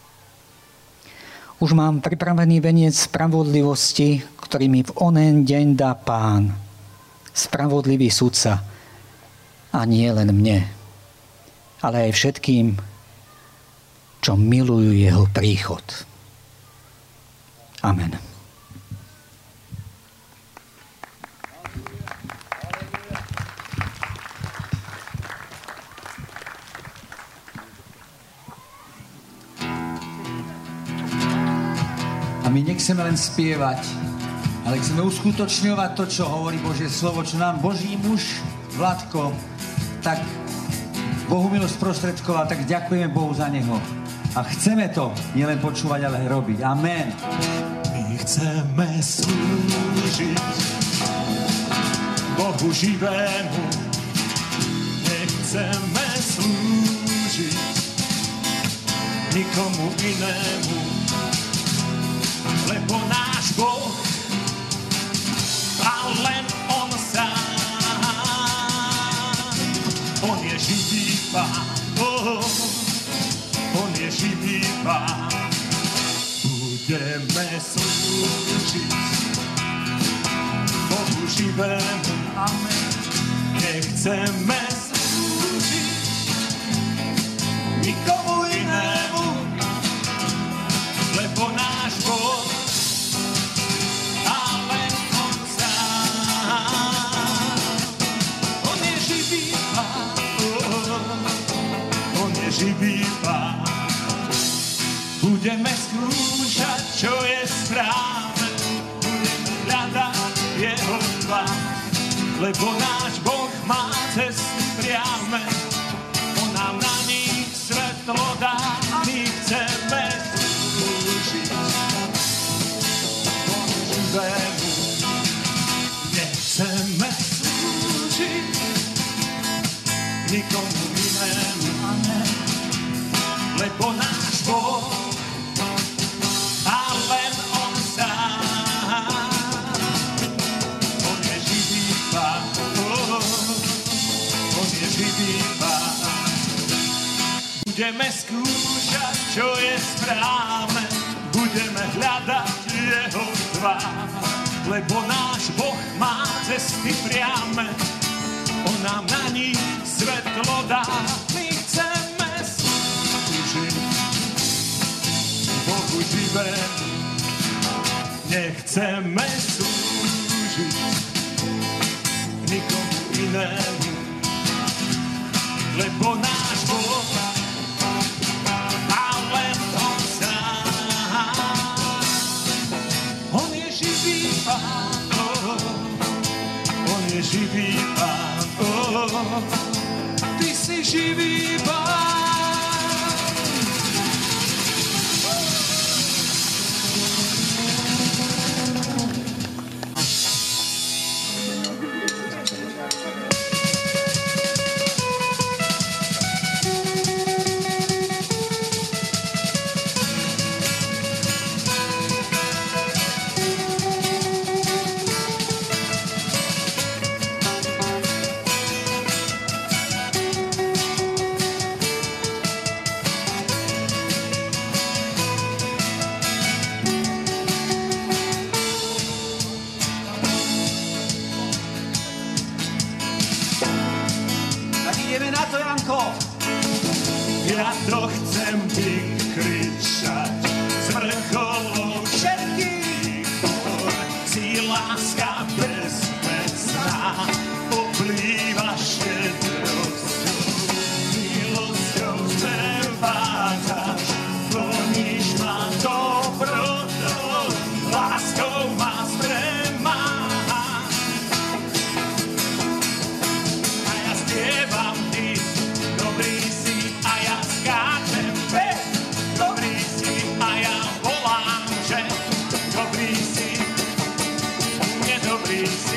Už mám pripravený veniec spravodlivosti, ktorý mi v onen deň dá Pán, spravodlivý sudca, a nie len mne, ale aj všetkým, čo milujú jeho príchod. Amen. A my nechceme len spievať, ale chceme uskutočňovať to, čo hovorí Božie slovo, čo nám Boží muž Vladko tak Bohu milosť sprostredkoval, tak ďakujeme Bohu za neho. A chceme to nielen počúvať, ale robiť. Amen. My chceme slúžiť Bohu živému. Nechceme slúžiť nikomu inému, lebo náš Boh a len On sám. On je živý Pán, On je živý Pán. Budeme slúžiť Bohu živému, amen. Nechceme slúžiť nikomu inému, lebo náš Boh a len On sám. On je živý Pán, On je živý Pán. Budeme skúšať, čo je správne, budeme hľadať Jeho tvár, lebo náš Boh má cesty priame, On nám na nich svetlo dá. My chceme slúžiť Bohu živému, nechceme slúžiť nikomu inému, lebo náš Boh a len On sám. On je živý Pán, On je živý Pán. Budeme skúšať, čo je správne, budeme hľadať Jeho tvár, lebo náš Boh má cesty priame, On nám na nich svetlo dá. My chceme slúžiť Bohu živému, nechceme slúžiť nikomu inému, lebo náš Boh a len On sám. On je živý Pán, On je živý Pán, Ty si živý Pán. Ja to chcem vykričať z vrcholov všetkých hor. Si láska bezmecná, oplýva štedrosťou. Milosťou prevádzaš, kloníš ma dobrotou, láskou ma spremáhaš. A ja spievam Ty, dobrý si, a ja skáčem bez. Dobrý si, a ja volám, že dobrý si, nedobrý si.